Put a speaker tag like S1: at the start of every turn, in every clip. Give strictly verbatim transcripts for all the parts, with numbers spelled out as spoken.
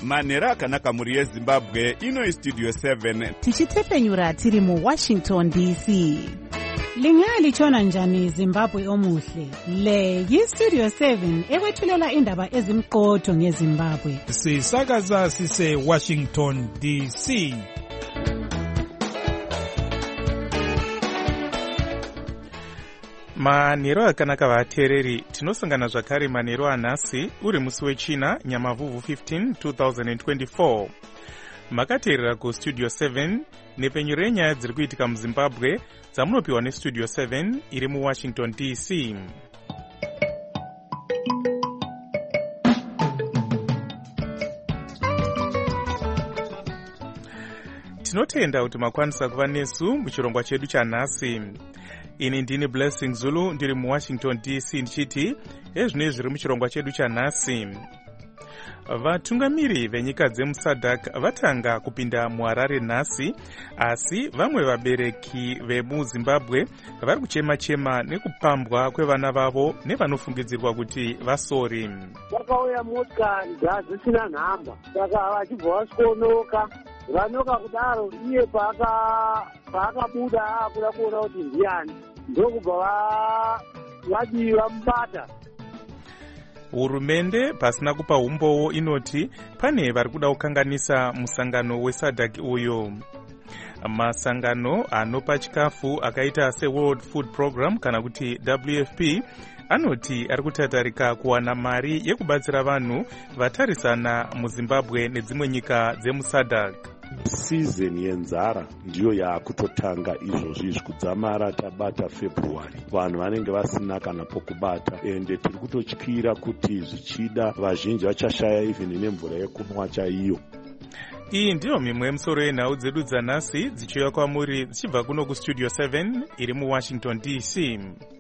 S1: manhero akanaka mhuri yezimbabwe. Ino istudio seven
S2: tichitefenyura tiri muwashington D C. Lingalitshona njani Zimbabwe omuhle? Le yistudio seven ekwethulela indaba ezimqotho ngeZimbabwe.
S3: Sisakaza sise Washington D C. Manhero akanaka vateereri, tinosangana zvakare manhero anhasi uri musi wechina Nyamavhuvhu fifteen two thousand twenty-four. Makateerera kustudio seven nepfenyuro yenyaya dziri kuitika muZimbabwe dzamunopiwa nestudio seven iri muWashington D C. Tinotenda kuti makwanisa kuva nesu muchirongwa chedu chanhasi. Ini ndini Blessing Zulu ndiri muWashington D C ndichiti ezvinei zviri muchirongwa chedu chanhasi. Vatungamiri venyika dzemusadhak vatanga kupinda muHarare nhasi, asi vamwe vabereki vemuZimbabwe vari kuchema-chema nekupambwa kwevana vavo nevanofungidzirwa kuti vasori.
S4: Vakauya motikari dzasina nhamba, saka vachibva vasikonoka. Vanoka kudaro iye paakabuda akuda kuona kuti ndiani, ndokubva vadii vamubata.
S3: Hurumende pasina kupa umbowo inoti pane vari kuda kukanganisa musangano wesadhak uyo. Masangano anopa chikafu akaita seWorld Food Program kana kuti W F P anoti ari kutatarika kuwana mari yekubatsira vanhu vatarisana muZimbabwe nedzimwe nyika dzemusadhak.
S5: Season yenzara ndiyo yaakutotanga izvozvi izvi kudzamara tabata February. Vanhu vanenge vasina kana pokubata ende tiri kutotyira kuti zvichida vazhinji vachashaya even nemvura yekunwa chaiyo.
S3: Iyi ndiyo mimwe yemusoro yenhau dzedu dzanhasi dzichiuya kwamuri dzichibva kuno kustudio seven iri muWashington D C.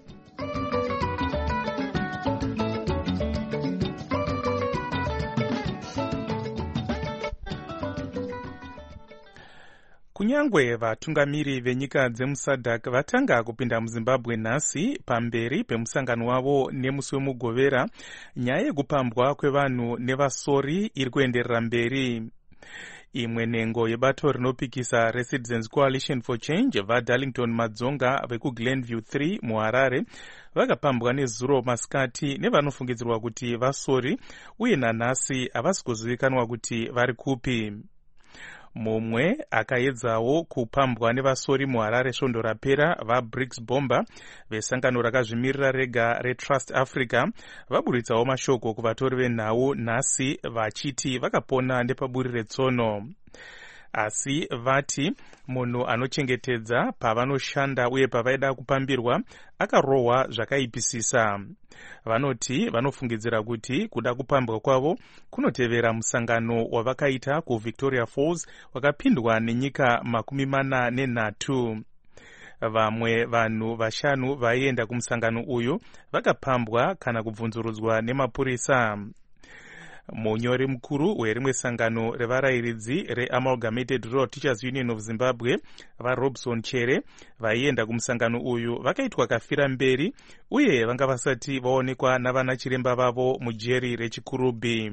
S3: Kunyangwe vatungamiri venyika dzemusadhak vatanga kupinda muZimbabwe nhasi pamberi pemusangano wavo nemusi wemugovera, nyaya yekupambwa kwevanhu nevasori iri kuenderera mberi. Imwe nhengo yebato rinopikisa reCitizens Coalition for Change vaDarlington Madzonga vekuGlenview three muHarare vakapambwa nezuro masikati nevanofungidzirwa kuti vasori uye nanhasi havasi kuzivikanwa kuti vari kupi. Mumwe akaedzawo kupambwa nevasori muHarare svondo rapera vaBricks Bomber vesangano rakazvimirira rega reTrust Africa vaburitsawo mashoko kuvatori venhau nhasi vachiti vakapona nepaburi retsono. Asi vati munhu anochengetedza pavanoshanda uye pavaida kupambirwa akarohwa zvakaipisisa. Vanoti vanofungidzira kuti kuda kupambwa kwavo kunotevera musangano wavakaita kuVictoria Falls wakapindwa nenyika makumi mana nenhatu. Vamwe vanhu vashanu vaienda kumusangano uyu vakapambwa kana kubvunzurudzwa nemapurisa. Munyori mukuru werimwe sangano revarayiridzi reAmalgamated Rural Teachers Union of Zimbabwe vaRobson Chere vaienda kumusangano uyu vakaitwa kafira mberi uye vanga vasati vaonekwa navana chiremba vavo mujeri reChikurubi.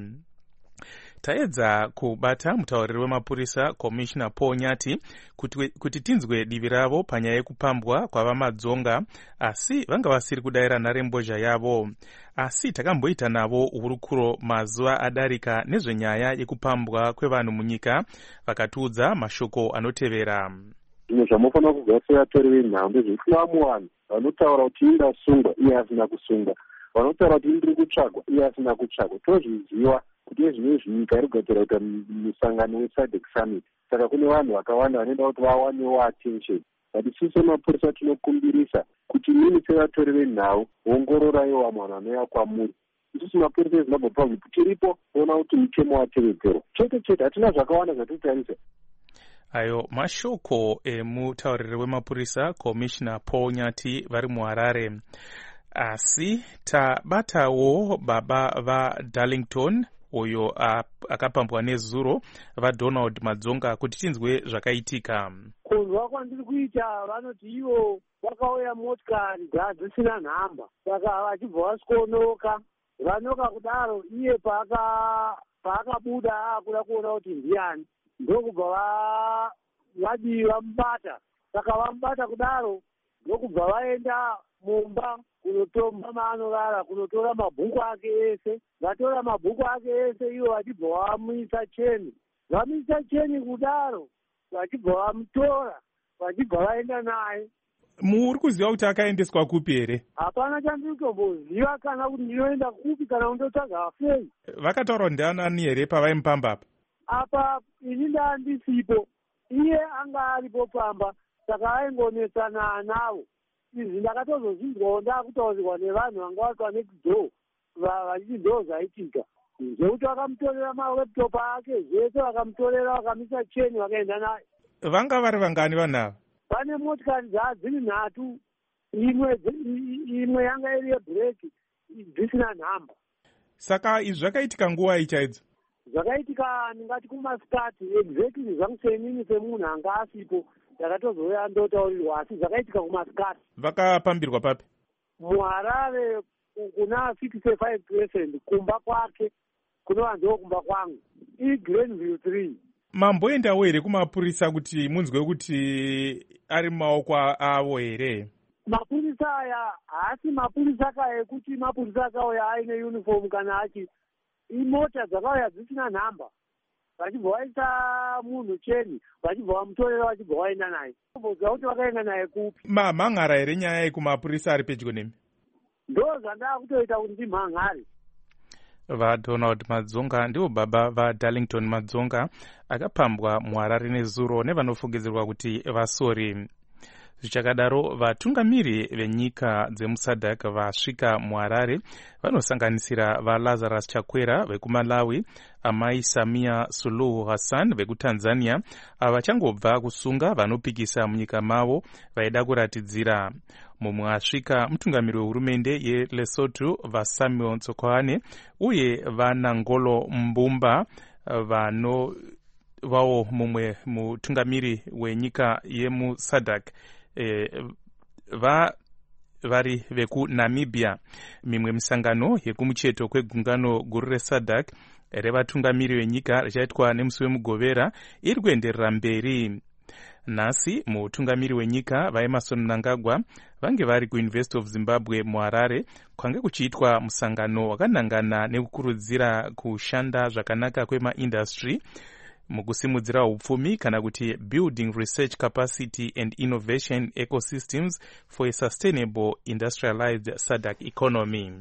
S3: Taedza kubata mutauriri wemapurisa Commissioner Paul Nyati kuti, kuti tinzwe divi ravo panyaya yekupambwa kwavaMadzonga, asi vanga vasiri kudayira nharembozha yavo. Asi takamboita navo hurukuro mazuva adarika nezvenyaya yekupambwa kwevanhu munyika, vakatiudza mashoko anotevera.
S4: Zvimwe zvamufanira kugara sevatori venhau ndezvekuti vamwe vanhu vanotaura kuti indasungwa iye asina kusungwa, vanotaura kuti indiri kutsvagwa iye asina kutsvagwa. Tozviziva kuti ezvinezvi nyika iri kugadzira kuita musangano weSADC Summit, saka kune vanhu vakawanda vanoda kuti vawanewo attention. But isusu semapurisa tinokumbirisa kuti mimi sevatori venhau ongororaiwo vamwe vanhu vanouya kwamuri. Isusu mapurisa eZimbabwe Province tiripo kuona kuti mutemo watevedzerwa. Chete chete hatina zvakawanda zvatotarisa.
S3: Ayo mashoko emutauriri wemapurisa Commissioner Paul Nyati vari muHarare. Asi tabatawo baba vaDarlington uyo akapambwa nezuro vaDonald Madzonga kuti tinzwe zvakaitika.
S4: Kunzwa kwandiri kuita vanoti ivo vakauya motikari dzasina nhamba, saka vachibva vasikonoka. Vanoka kudaro iye paakabuda akuda kuona kuti ndiani, ndokubva vadii vamubata. Saka vamubata kudaro ndokubva vaenda mumba kunotomba maanorara, kunotora mabhuku ake ese. Vatora mabhuku ake ese ivo vachibva vamuisa cheni. Vamuisa cheni kudaro vachibva vamutora, vachibva vaenda naye.
S3: Muri kuziva kuti akaendeswa kupi here?
S4: Hapana chandiri kutomboziva kana kuti ndinoenda kupi kana kundotsvaga afei.
S3: Vakataura ndianani here pavaimupamba apa?
S4: Apa ini ndandisipo, iye anga aripo pamba, saka aingonesana navo. Izvi ndakatozozvinzwawo ndakutaurirwa nevanhu vanga vatwa next door vachiti ndo zvaitika. Zvekuti vakamutorera malaptop ake zvese, vakamutorera vakamisa cheni vakaenda naye.
S3: Vanga vari vangani vanhu ava?
S4: Pane motikari dzadziri nhatu, imwe imwe yanga iri yebhureki dzisina nhamba.
S3: Saka izvi zvakaitika nguva ichaidzo?
S4: Zvakaitika ndingati kumasikati, exactly zvamusenini semunhu anga asipo, ndakatozouya ndotaurirwa, asi zvakaitika kumasikati.
S3: Vakapambirwa papi?
S4: muHarare kuna sixty-five percent kumba kwake kunovanziwo kumba kwangu iGrenville three.
S3: Mamboendawo here kumapurisa kuti munzwe kuti ari mumaoko avo here?
S4: Mapurisa aya haasi mapurisa aka ekuti mapurisa akauya aine uniform kana achi imota dzakauya dzisina nhamba, vachibva vaisa munhu cheni, vachibva vamutorera, vachibva vaenda naye. Kubvunza kuti vakaenda naye kupi?
S3: Mamhan'ara here nyaya yekumapurisa ari pedyo nemi?
S4: Ndo zvandava kutoita kuti ndimhan'are.
S3: VaDonald Madzonga ndivo baba vaDarlington Madzonga akapambwa muHarare nezuro nevanofungidzirwa kuti vasori. Zvichakadaro, vatungamiri venyika dzemusadhak vasvika muHarare vanosanganisira vaLazarus Chakwera vekuMalawi, amai Samia Suluhu Hassan vekuTanzania, ava vachangobva kusunga vanopikisa munyika mavo vaida kuratidzira. Mumwe asvika mutungamiri wehurumende yeLesotho vaSamuel Tsokwane uye vaNangolo Mbumba vano vawo mumwe mutungamiri wenyika yemusadhak E, va vari vekuNamibia. Mimwe misangano yekumucheto kwegungano guru resadhak revatungamiri venyika richaitwa nemusi wemugovera iri kuenderera mberi. Nhasi mutungamiri wenyika vaEmmerson Mnangagwa vange vari kuUniversity of Zimbabwe muHarare kwange kuchiitwa musangano wakanangana nekukurudzira kushanda zvakanaka kwemaindustry mukusimudzira upfumi kana kuti building research capacity and innovation ecosystems for a sustainable industrialized sadhak economy.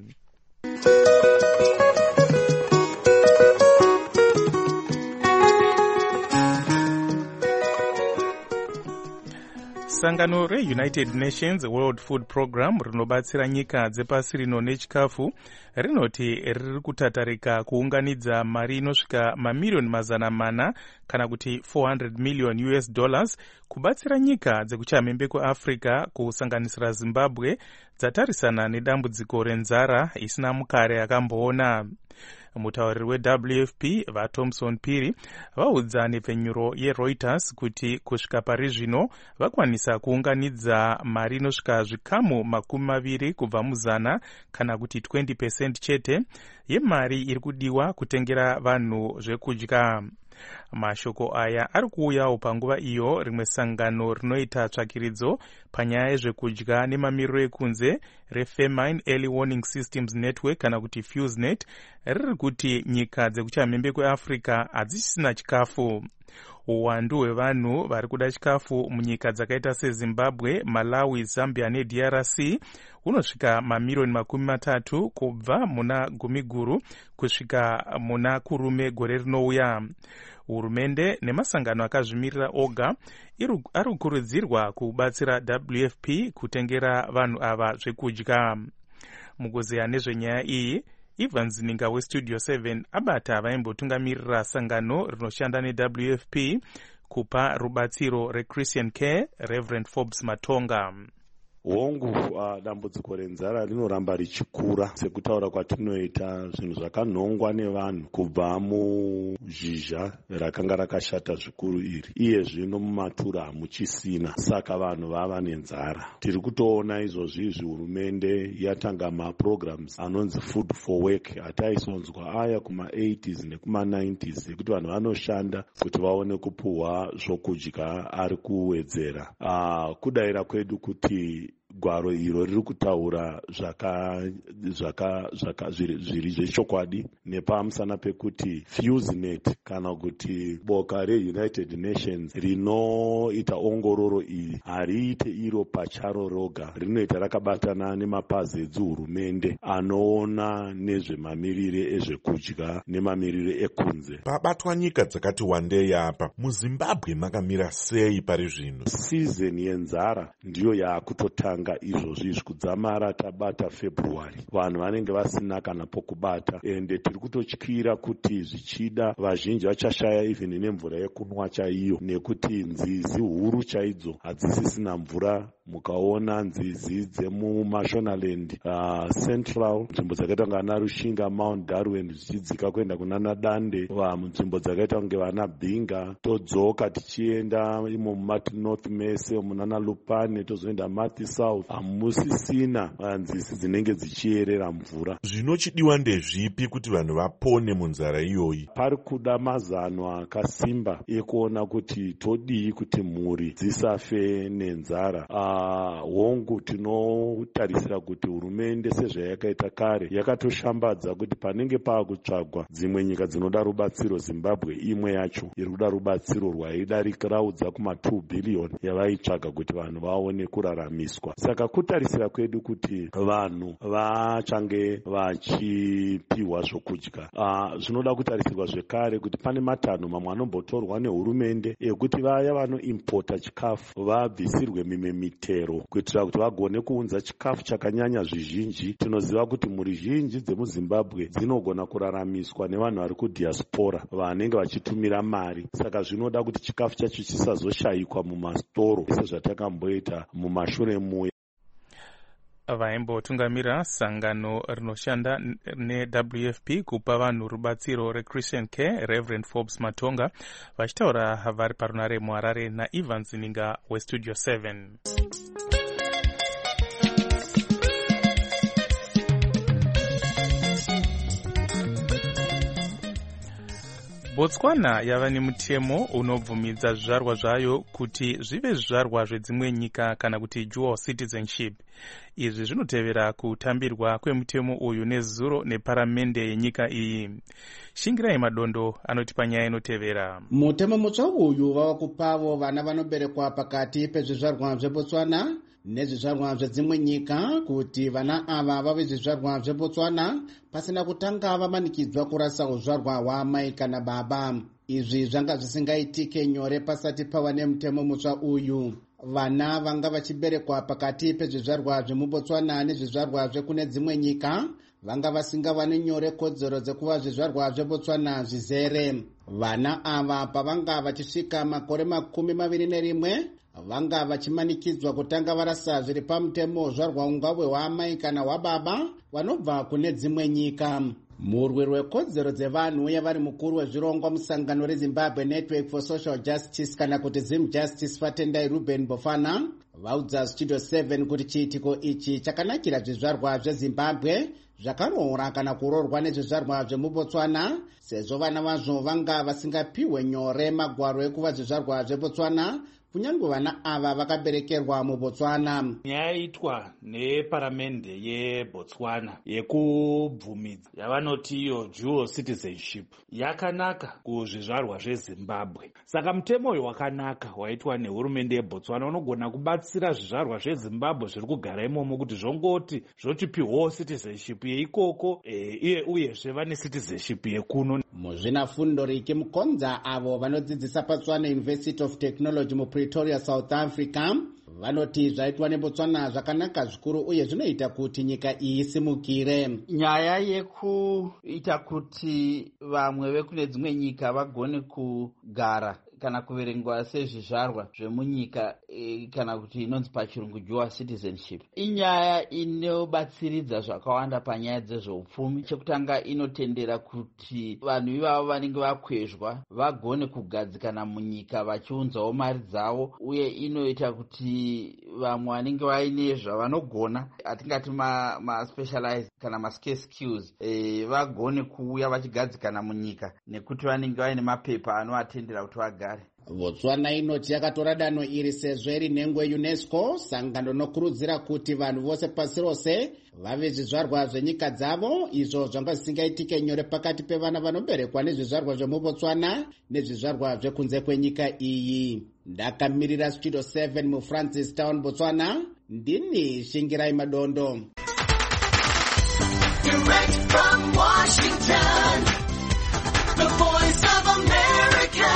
S3: Sangano reUnited Nations World Food Program rinobatsira nyika dzepasi rino nechikafu rinoti riri kutatarika kuunganidza mari inosvika mamiliyoni mazana mana kana kuti four hundred million U S dollars kubatsira nyika dzekuchamhembe kweAfrica kusanganisira Zimbabwe dzatarisana nedambudziko renzara isina mukare yakamboona. Mutauriri weW F P vaThomson Phiri vaudza nepfenyuro yeReuters kuti kusvika pari zvino vakwanisa kuunganidza mari inosvika zvikamu makumi maviri kubva muzana kana kuti twenty percent chete yemari iri kudiwa kutengera vanhu zvekudya. Mashoko aya ari kuuyawo panguva iyo rimwe sangano rinoita tsvakiridzo panyaya yezvekudya nemamiriro ekunze reFamine Early Warning Systems Network kana kuti FuseNet riri kuti nyika dzekuchamhembe kweAfrica hadzisina chikafu. Uwandu hwevanhu vari kuda chikafu munyika dzakaita seZimbabwe, Malawi, Zambia neD R C hunosvika mamiliyoni makumi matatu kubva muna gumi guru kusvika muna kurume gore rinouya. Hurumende nemasangano akazvimirira oga ari kukurudzirwa kubatsira W F P kutengera vanhu ava zvekudya. Mukuzeya nezvenyaya iyi, Evans Ninga weStudio seven abata vaimbotungamirira sangano rinoshanda neW F P kupa rubatsiro reChristian Care, Reverend Forbes Matonga.
S5: hongu uh, dambudziko renzara rinoramba richikura sekutaura kwatinoita zvinhu zvakanhongwa nevanhu kubva muzhizha rakanga rakashata zvikuru iri iye zvino mumatura hamuchisina, saka vanhu vava nenzara. Tiri kutoona izvozvizvi hurumende yatanga maprograms anonzi food for work ataisonzwa aya kuma-eighties nekuma-nineties ekuti vanhu vanoshanda kuti vaone kupuhwa zvokudya ari kuwedzera. Uh, kudayira kwedu kuti gwaro iro riri kutaura zvaka zvaka zvaka zviri zvechokwadi nepamusana pekuti FuseNet kana kuti boka reUnited Nations rinoita ongororo iyi hariite iro pacharo roga, rinoita rakabatana nemapazi edzihurumende anoona nezvemamirire ezvekudya nemamirire ekunze.
S6: Pabatwa nyika dzakati wandei apa, muZimbabwe makamira sei pari zvino?
S5: Sizeni yenzara ndiyo yaakutotanga izvozvizvi kudzamara tabata February. Vanhu vanenge vasina kana pokubata ende tiri kutotyira kuti zvichida vazhinji vachashaya even nemvura yekunwa chaiyo nekuti nzizi huru chaidzo hadzisisina mvura. Mukaona nzizi dzemumashonaland uh, central, nzvimbo dzakaita kunge vana Rushinga, Mount Darwin zvichidzika kuenda kunana Dande, nzvimbo dzakaita kunge vana Bhinga, todzoka tichienda imo mumati North Mese munana Lupane, tozoenda mati South, hamusisina nzizi dzinenge dzichierera mvura.
S6: Zvinochidiwa ndezvipi kuti vanhu vapone munzara iyoyi?
S5: Pari kuda mazano akasimba ekuona kuti todii kuti mhuri dzisafe nenzara. uh, hongu tinotarisira kuti hurumende sezvayakaita kare yakatoshambadza kuti panenge paakutsvagwa dzimwe nyika dzinoda rubatsiro, Zimbabwe imwe yacho iri kuda rubatsiro rwaidarikiraudza kuma two billion yavaitsvaga kuti vanhu vaone kuraramiswa. Saka kutarisira kwedu kuti vanhu vachange vachipiwa zvokudya. Uh, zvinoda kutarisirwa zvekare kuti pane matanho mamwe anombotorwa nehurumende ekuti vaya vanoimpota chikafu vabvisirwe mimwe mitero kuitira kuti vagone kuunza chikafu chakanyanya zvizhinji. Tinoziva kuti mhuri zhinji dzemuZimbabwe dzinogona kuraramiswa nevanhu vari kudiaspora vanenge vachitumira mari. Saka zvinoda kuti chikafu chacho chisazoshayikwa mumastoro sezvatakamboita mumashure muya.
S3: Vaimbotungamira sangano rinoshanda neW F P kupa vanhu rubatsiro recreation care, Reverend Forbes Matonga, vachitaura vari parunare muHarare naIvan Zininga weStudio seven. Botswana yava nemutemo unobvumidza zvizvarwa zvayo kuti zvive zvizvarwa zvedzimwe nyika kana kuti dual citizenship. Izvi zvinotevera kutambirwa kwemutemo uyu nezuro neparamende yenyika iyi. Shingirai Madondo anoti panyaya inotevera.
S7: Mutemo mutsva uyu wava kupavo vana vanoberekwa pakati pezvizvarwa zveBotswana nezvizvarwa zvedzimwe nyika kuti vana ava vave zvizvarwa zveBotswana pasina kutanga vamanikidzwa kurasa uzvarwa hwaamai kana baba. Izvi zvanga zvisingaitike nyore pasati pava nemutemo mutsva uyu. Vana vanga vachiberekwa pakati pezvizvarwa zvemuBotswana nezvizvarwa zvekune dzimwe nyika vanga vasingavane nyore kodzero dzekuva zvizvarwa zveBotswana zvizere. Vana ava pavanga vachisvika makore makumi maviri nerimwe vanga vachimanikidzwa kutanga varasa zviri pamutemo uzvarwa ungave hwaamai kana hwababa vanobva kune dzimwe nyika. Murwi rwekodzero dzevanhu uye vari mukuru wezvirongwa musangano reZimbabwe Network for Social Justice kana kuti Zim Justice Vatendai Ruben Bofana vaudza Studio seven kuti chiitiko ichi chakanakira zvizvarwa zveZimbabwe zvakaroora kana kuroorwa nezvizvarwa zvemuBotswana sezvo vana vazvo vanga vasingapiwe nyore magwaro ekuva zvizvarwa zveBotswana kunyange vana ava vakaberekerwa muBotswana.
S8: Yaitwa neparamende yeBotswana yekubvumidza yavanoti iyo dual citizenship yakanaka kuzvizvarwa zveZimbabwe. Saka mutemo uyu wakanaka waitwa nehurumende yeBotswana unogona kubatsira zvizvarwa zveZimbabwe zviri kugara imomo kuti zvongoti zvochipiwawo citizenship yeikoko e, iye uyezve vane citizenship yekuno.
S7: Muzvinafundo Riki Mukonza avo vanodzidzisa paTswana University of Technology muPretoria, South Africa vanoti zvaitwa neBotswana zvakanaka zvikuru uye zvinoita kuti nyika iyi isimukire.
S9: Nyaya yekuita kuti vamwe vekune dzimwe nyika vagone kugara kana kuverengwa sezvizvarwa zvemunyika e, kana kuti inonzi pachirungu dual citizenship inyaya inobatsiridza zvakawanda panyaya dzezveupfumi. Chekutanga inotendera kuti vanhu ivavo vanenge vakwezva vagone kugadzikana munyika vachiunzawo mari dzavo, uye inoita kuti vamwe vanenge vaine zvavanogona atingati ma, ma specialized kana ma scarce skills e, vagone kuuya vachigadzikana munyika nekuti vanenge vaine mapepa anovatendera kuti vagare.
S7: Botswana inoti yakatora danho iri sezvo iri nhengo UNESCO, sangano rinokurudzira kuti vanhu vose pasi rose vave zvizvarwa zvenyika dzavo, izvo zvanga zvisingaitike nyore pakati pevana vanoberekwa nezvizvarwa zvemubotswana nezvizvarwa zvekunze kwenyika iyi. Ndakamirira Studio seven muFrancis Town, Botswana, ndini Shingirai Madondo.
S10: Direct from Washington, the voice of America.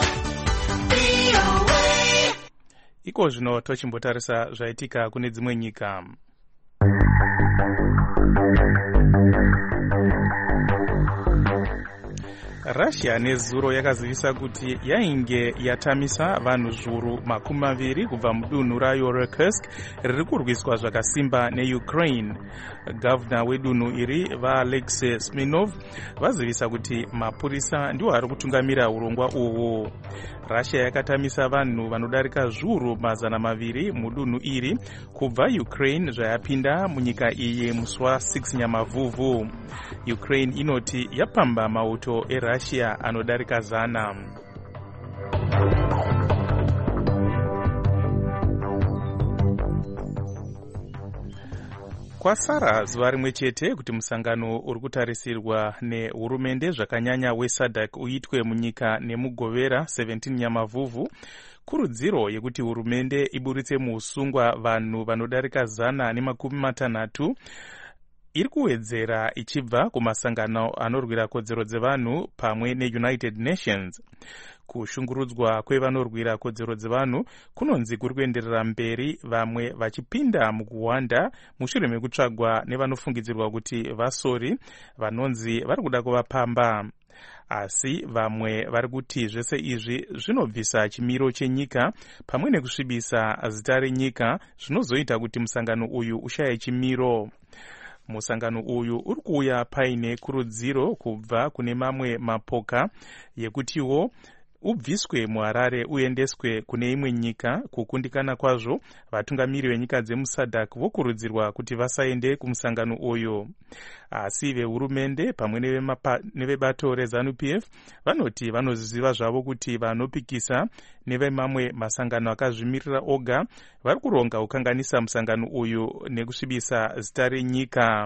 S3: Iko zvino tochimbotarisa zvaitika kune dzimwe nyika. Russia nezuro yakazivisa kuti yainge yatamisa vanhu zviuru makumi maviri kubva mudunhu rayo reKursk riri kurwiswa zvakasimba neUkraine. Gavana wedunhu iri vaAlexei Smirnov vazivisa kuti mapurisa ndiwo ari kutungamira urongwa uhwu. Russia yakatamisa vanhu vanodarika zviuru mazana maviri mudunhu iri kubva Ukraine zvayapinda munyika iyi musi wa6 Nyamavhuvhu. Ukraine inoti yapamba mauto eRussia anodarika zana. Kwasara zuva rimwe chete kuti musangano uri kutarisirwa nehurumende zvakanyanya weSADC uitwe munyika nemugovera seventeen Nyamavhuvhu. Kurudziro yekuti hurumende iburitse muusungwa vanhu vanodarika zana nemakumi matanhatu iri kuwedzera ichibva kumasangano anorwira kodzero dzevanhu pamwe neUnited Nations. Kushungurudzwa kwevanorwira kodzero dzevanhu kunonzi kuri kuenderera mberi, vamwe vachipinda mukuwanda mushure mekutsvagwa nevanofungidzirwa kuti vasori vanonzi vari kuda kuvapamba. Asi vamwe vari kuti zvese izvi zvinobvisa chimiro chenyika pamwe nekusvibisa zita renyika, zvinozoita kuti musangano uyu ushaye chimiro. Musangano uyu uri kuuya paine kurudziro kubva kune mamwe mapoka yekutiwo ubviswe muHarare uendeswe kune imwe nyika. Kukundikana kwazvo, vatungamiri venyika dzemuSADC vokurudzirwa kuti vasaende kumusangano uyu. Asi vehurumende pamwe nevebato reZANU-P F vanoti vanoziva zvavo kuti vanopikisa nevemamwe masangano akazvimirira oga vari kuronga kukanganisa musangano uyu nekusvibisa zita renyika.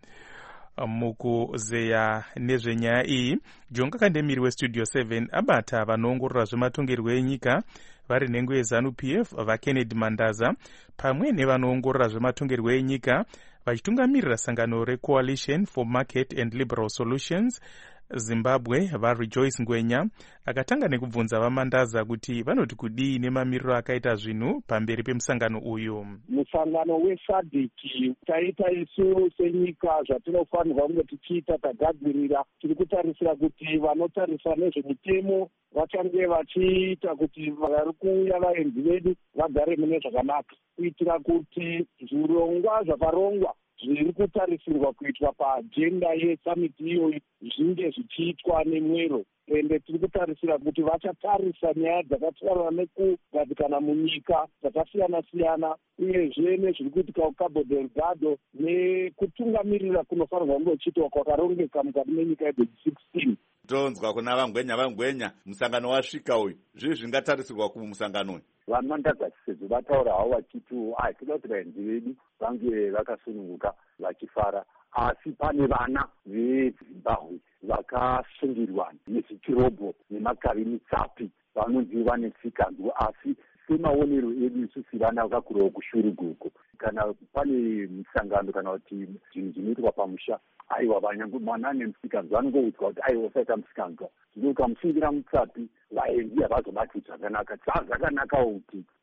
S3: Mukuzeya nezvenyaya iyi, Jonga Kandemiri weStudio seven abata vanoongorora zvematongerwo enyika vari nhengo yeZANU-P F vaKennedy Mandaza pamwe nevanoongorora zvematongerwo enyika vachitungamiririra sangano reCoalition for Market and Liberal Solutions Zimbabwe vaRejoice Ngwenya akatanga nekubvunza vaMandaza kuti vanoti kudii nemamiriro akaita zvinhu pamberi pemusangano uyu.
S4: Musangano weSADC taita isu senyika zvatinofanirwa kunge tichiita tagadzirira, tiri kutarisira kuti vanotarisa nezvemitemo vachange vachiita kuti vari kuuya vaenzi vedu vagare mune zvakanaka, kuitira kuti zvirongwa zvakarongwa zviri kutarisirwa kuitwa paajenda yesamiti iyoyi zvinge zvichiitwa nemwero. Ende tiri kutarisira kuti vachatarisa nyaya dzakatarana nekugadzikana munyika dzakasiyana-siyana, uyezve nezviri kuitika kuCabo Delgado nekutungamirira kunofanirwa kunge kuchiitwa kwakarongeka mukati menyika yedu16.
S1: Tonzwa kuna vangwenya vangwenya musangano wasvika uyu, zvii zvingatarisirwa kumusangano uyu?
S4: VaMandaza sezvo vataura havo vachiti ai toda kuti vaenzi vedu vange vakasununguka vachifara, asi pane vana veZimbabwe vakasungirwa nezvitirobho nemakavi mitsapi vanonzi vane tsikanzwa, asi semaonero edu isu sivana vakakurawo kushuruguko. Kana pane musangano kana kuti zvinhu zvinoitwa pamusha, aiwa vanyange mwana nemusikanzwa anongoudzwa kuti aiwa usaita musikanzwa, zvino ukamusungira mutsapi vaenzi havazobati zvakanaka. Saa zvakanakawo kuti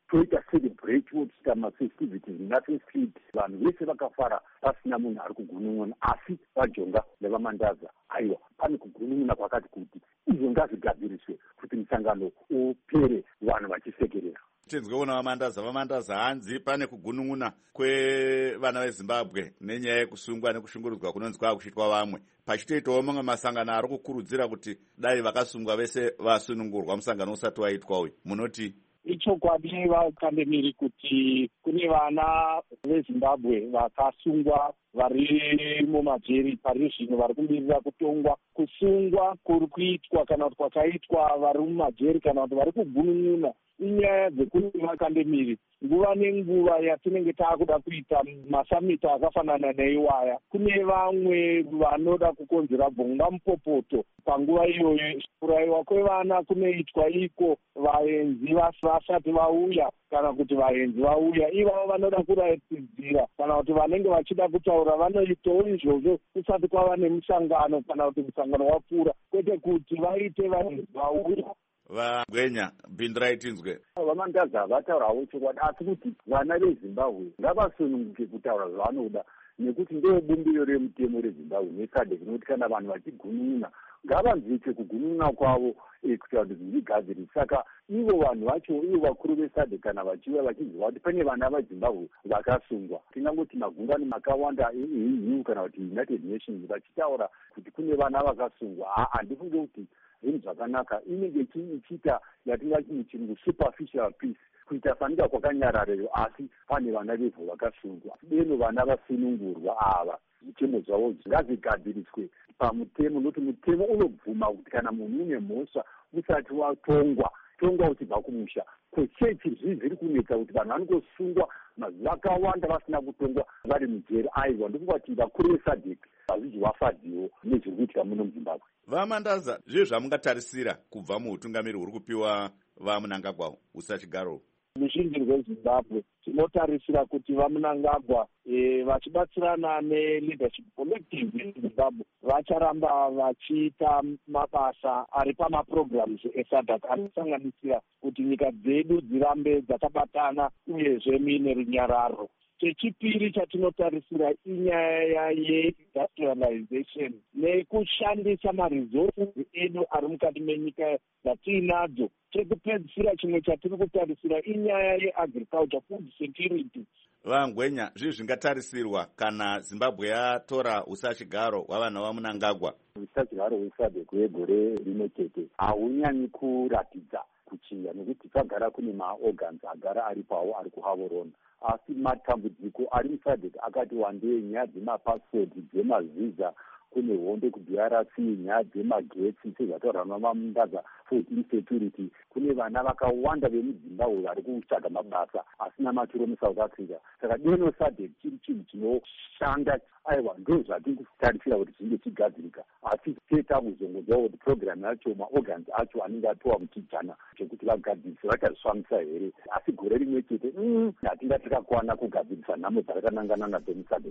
S4: toita celebrate tichita mafestivities nothing street vanhu vese vakafara pasina munhu ari kugunun'una asi vajonga nevamandaza aiwa pane kugunun'una kwakati kuti izvo ngazvigadziriswe kuti musangano upere vanhu vachisekerera.
S1: tinzweona vamandaza vamandaza hanzi pane kugunun'una kwevana vezimbabwe nenyaya yekusungwa nekushungurudzwa kunonzi kwakuchitwa vamwe pachitoitawo mamwe masangano ari kukurudzira kuti dai vakasungwa vese vasunungurwa musangano usati waitwa uyu munoti?
S11: ichokwadi vakandemiri kuti kune vana vezimbabwe vakasungwa vari mumajeri pari zvino vari kumirira kutongwa. Kusungwa kuri kuitwa kana kuti kwakaitwa vari mumajeri kana kuti vari kugunun'una inyaya dzekuti vakandemiri nguva nenguva yatinenge taakuda kuita masamita akafanana neiwaya kune vamwe vanoda kukonzera bvonga mupopoto panguva iyoyo. Kurayiwa kwevana kunoitwa iko vaenzi vasati vauya kana kuti vaenzi vauya ivavo vanoda kuratidzira kana kuti vanenge vachida kutaura vanoitawo izvozvo kusati kwava nemusangano kana kuti musangano wapfuura kwete kuti vaite vaenzi vauya.
S1: Vagwenya bhindirai tinzwe.
S4: Vamandaza vataurawo chokwadi asi kuti vana vezimbabwe ngavasununguke kutaura zvavanoda nekuti ndoo bumbiro remutemo rezimbabwe nesadek rinoti kana vanhu vachigunun'una ngavanzwike kugunun'una kwavo kutaura kuti zvichigadziri. Saka ivo vanhu vacho ivo vakuru vesadek kana vachiuya vachiziva kuti pane vana vazimbabwe vakasungwa tingangoti magungano makawanda eu kana kuti united nations vachitaura kuti kune vana vakasungwa. Handifunge kuti zvinhu zvakanaka inenge ichiita yatingati muchirungu superficial peace kuita fanika kwakanyarareyo asi pane vana vevhu vakasungwa deno vana vasunungurwa ava mutemo zvavo ngazigadziriswe pamutemo nokuti mutemo unobvuma kuti kana munhu une mhosva usati watongwa tongwa uchibva kumusha. Kwechechi zvii zviri kunetsa kuti vanhu vanongosungwa mazuva akawanda vasina kutongwa vari mujeri. Aiwa ndofunga kuti vakuru vesadek vazhinji vafadhiwo nezviri kuitika muno muzimbabwe.
S1: Vamandaza zvii zvamungatarisira kubva muutungamiri huri kupiwa vamunangagwa usachigaro?
S11: Ruzhinji rwezimbabwe tinotarisira kuti vamunangagwa e, vachibatsirana neleadership collective yezimbabwe vacharamba vachiita mabasa ari pamaprograms esadc anosanganisira kuti nyika dzedu dzirambe dzakabatana uyezve muine runyararo. Chechipiri chatinotarisira inyaya yeindustrialization nekushandisa maresources edu ari mukati menyika dzatiinadzo. Chekupedzisira chimwe chatiri kutarisira inyaya yeagriculture food security.
S1: Vangwenya zvii zvingatarisirwa kana zimbabwe yatora usachigaro hwavanhu vamunangagwa?
S4: Usachigaro hwesadek hwegore rimwe chete hahunyanyi kuratidza kuchinja nekuti pagara kune maorgans agara ari pawo ari kuhavorona asi matambudziko ari musadek akati wandei nyaya dzemapasipoti dzemavhiza kune hondo ku-D R C nyaya dzemagetsi sezvataura namamundaza food insecurity kune vana vakawanda vemuzimbabwe vari kutsvaga mabasa asina maturo muSouth Africa. Saka deno sadek chiri chinhu chinoshanda aiwa ndo zvatiri kutarisira kuti zvinge chigadzirika asi tetakuzongozawo kuti programu yacho maorgans acho anenge atowa muchijana chekuti vagadzirisa vachazvisvamisa here asi gore rimwe chete hatinga tikakwana kugadzirisa nhamo dzakatanangana nadzo musadek.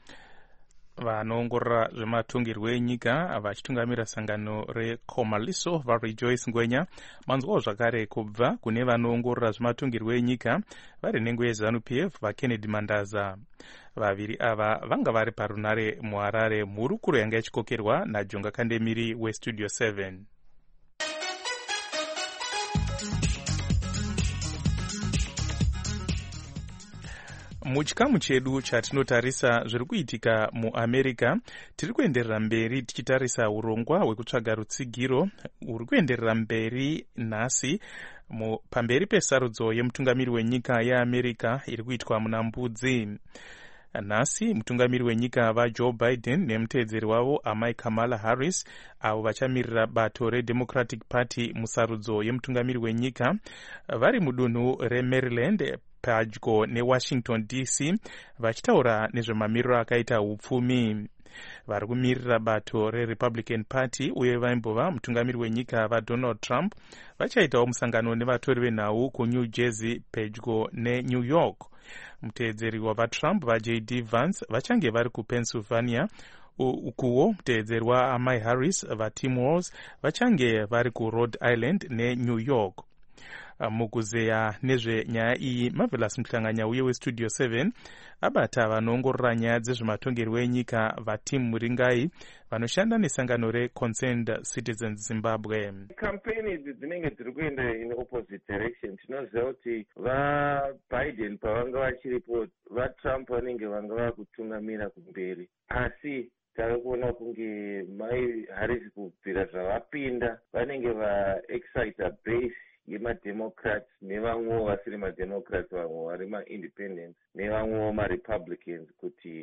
S3: Vanoongorora zvematungirwo enyika vachitungamira sangano reComaliso vaRejoice Ngwenya manzwawo zvakare kubva kune vanoongorora zvematungirwo enyika vari nhengo yeZANU-P F vaKennedy Mandaza. Vaviri ava vanga vari parunare muHarare mhurukuro yanga ichikokerwa naJonga Kandemiri weStudio seven. Muchikamu chedu chatinotarisa zviri kuitika muAmerica tiri kuenderera mberi tichitarisa urongwa hwekutsvaga rutsigiro huri kuenderera mberi nhasi pamberi pesarudzo yemutungamiri wenyika yeAmerica iri kuitwa muna Mbudzi. Nhasi mutungamiri wenyika vaJoe Biden nemuteedzeri wavo amai Kamala Harris avo vachamirira bato reDemocratic Party musarudzo yemutungamiri wenyika vari mudunhu reMaryland padyo neWashington D C vachitaura nezvemamiriro akaita upfumi. Vari kumirira bato reRepublican Party uye vaimbova mutungamiri wenyika vaDonald Trump vachaitawo musangano nevatori venhau kuNew Jersey pedyo neNew York. Muteedzeri wavaTrump vaJ D Vance vachange vari kuPennsylvania ukuwo muteedzeri waamai Harris vaTim Walz vachange vari kuRhode Island neNew York. mukuzeya nezvenyaya iyi Marvelous Mhlanganyauye westudio seven abata vanoongorora nyaya dzezvematongerwo enyika vatim Muringai vanoshanda nesangano reConcerned Citizens Zimbabwe.
S12: Kampeni idzi dzinenge dziri kuenda in opposite direction. Tinoziva kuti vaBiden pavanga vachiripo vaTrump vanenge vanga vakutungamira kumberi, asi tari kuona kunge mai Harris kubvira zvavapinda vanenge vaexcita base yemademocrats nevamwewo vasiri mademocrats, vamwe vari maindependents nevamwewo marepublicans kuti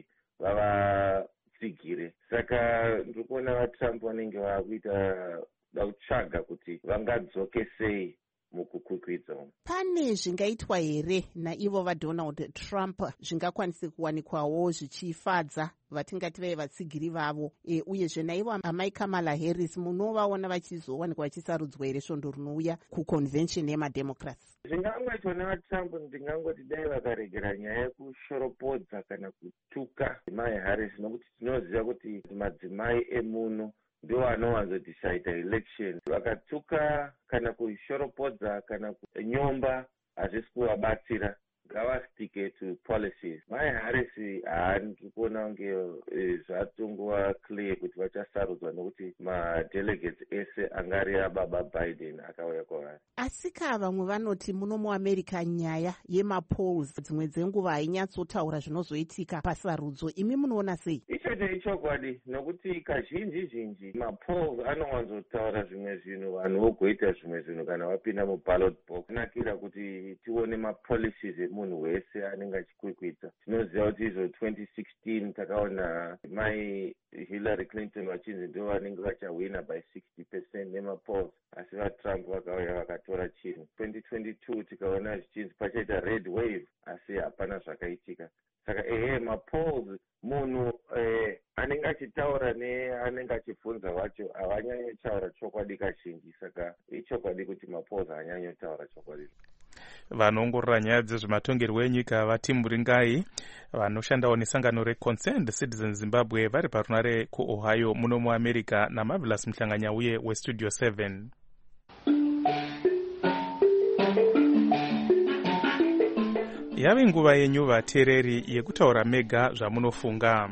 S12: vavatsigire. Saka ndiri kuona vaTrump vanenge vakuita dakutsvaga kuti vangadzoke sei mukukwikwidza.
S13: Pane zvingaitwa here naivo vaDonald Trump zvingakwanise kuwanikwawo zvichifadza vatingati vai vatsigiri vavo, e, uyezve naivo amai Kamala Harris munovaona vachizowanikwa vachisarudzwa here svondo rinouya kuconvention yemademocrats?
S12: Zvingangoitwa navaTrump ndingangoti dai vakaregera nyaya yekushoropodza kana kutuka mai Harris, nokuti tinoziva kuti madzimai emuno ndiwo anowanzodecide election. Vakatuka kana kushoropodza kana kunyomba hazvisi kuvabatsira, ngavastike to policies. Mai Harris handiri kuona kunge zvatongova clear kuti vachasarudzwa nokuti madelegates ese angari ababa Biden akauya kwavari.
S13: Asika vamwe vanoti muno muAmerica nyaya yemapolls dzimwe dzenguva hainyatsotaura zvinozoitika pasarudzo. Imi munoona sei?
S12: Ichocho ichokwadi, nokuti kazhinji zhinji mapolls anowanzotaura zvimwe zvinhu vanhu vogoita zvimwe zvinhu kana vapinda muballot box. Nakira kuti tione mapolicies emunhu wese anenge achikwikwidza. Tinoziva kuti izvo twenty sixteen takaona mai Hillary Clinton vachinzi ndivo vanenge vachawina by sixty percent nemapolls, asi vaTrump vakauya vakatora chinhu. twenty twenty-two tikaona zvichinzi pachaita red wave, asi hapana zvakaitika. Saka ehe mapolls munhu eh, anenge achitaura neanenge achibvunza wacho havanyanyotaura chokwadi kazhinji. Saka ichokwadi kuti mapolls haanyanyotaura chokwadi.
S3: Vanoongorora nyaya dzezvematongerwo enyika vaTim Muringai vanoshandawo nesangano reConcerned Citizens Zimbabwe vari parunare kuOhio muno muAmerica naMarvelous Mhlanganyauye westudio seven. Yave nguva yenyu vateereri yekutaura mega zvamunofunga.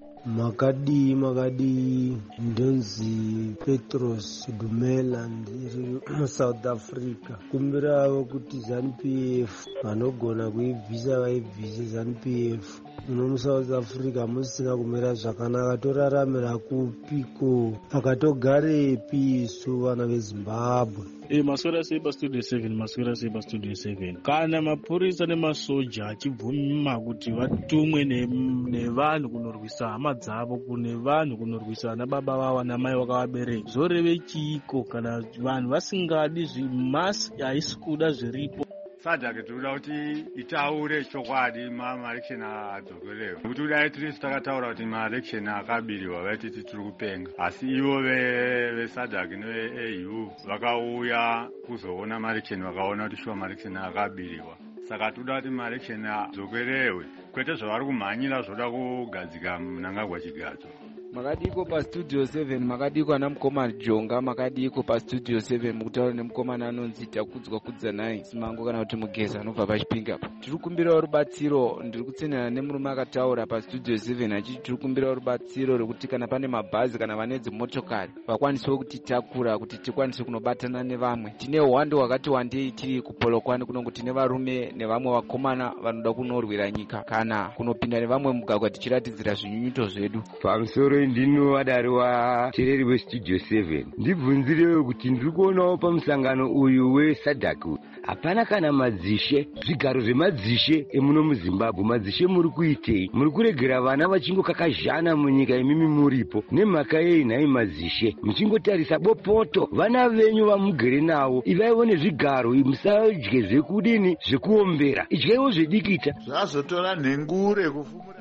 S14: Makadi makadi ndonzi Petros Dumela ndiri muSouth Africa. Kumbirawo kuti ZANU P F vanogona kuibvisa vaibvise ZANU P F. Muno muSouth Africa musina kumira zvakanaka, toraramira kupiko pakatogarepi isu vana veZimbabwe?
S15: E maswera sei pastudio seven, maswera sei pastudio seven. Kana mapurisa nemasoja achibvuma kuti vatumwe nevanhu kunorwisa hama dzavo, kune vanhu kunorwisa ana baba vavo namai vakavabereka, zoreve chiiko kana vanhu vasingadi zvimasi haisi kuda zviripo?
S16: Sadhaka tinoda kuti itaure chokwadi maelection adzokerewo, kuti kudai tiri takataura kuti maelection akabiriwa vaititi tiri kupenga, asi ivo vesadhaka neve-A U vakauya kuzoona maelection vakaona kuti shuwa maelection akabiriwa. Saka toda kuti maelection adzokerewe, kwete zvavari kumhanyira zvoda kugadzika Mnangagwa Chigadzo.
S17: Makadiko pa studio seven, makadiko ana mukoma Jonga, makadiko pa studio seven mukutaura nemukomana anonzi Takudzwa Kudzanai Simango kana kuti Mugeza anobva paChipinga. Tiri kumbira rubatsiro, ndiri kutsenera nemurume akataura pa studio seven achiti tiri kumbira rubatsiro rekuti kana pane mabhazi kana vane dzimotokari vakwanise kutitakura kuti tikwanise kunobatana nevamwe. Tine hwando hwakati wandei tiri kuPolokwane kunongo tine varume nevamwe vakomana vanoda kunorwira nyika kana kunopinda nevamwe mugagwa tichiratidzira zvinyunyuto zvedu.
S18: Pamusoro ndino wadari wa tireri westudio seven, ndibvunzirewo kuti ndiri kuonawo pamusangano uyu wesadhaku hapana kana madzishe, zvigaro zvemadzishe emuno muZimbabwe. Madzishe muri kuitei? Muri kuregera vana vachingokakazhana munyika imimi muripo nemhaka yei? Nhai madzishe, muchingotarisa bopoto vana venyu vamugere navo, ivaiwo nezvigaro, musadye zvekudini zvekuombera, idyaiwo zvedikita.
S1: Zvazotora nhengure kufumura.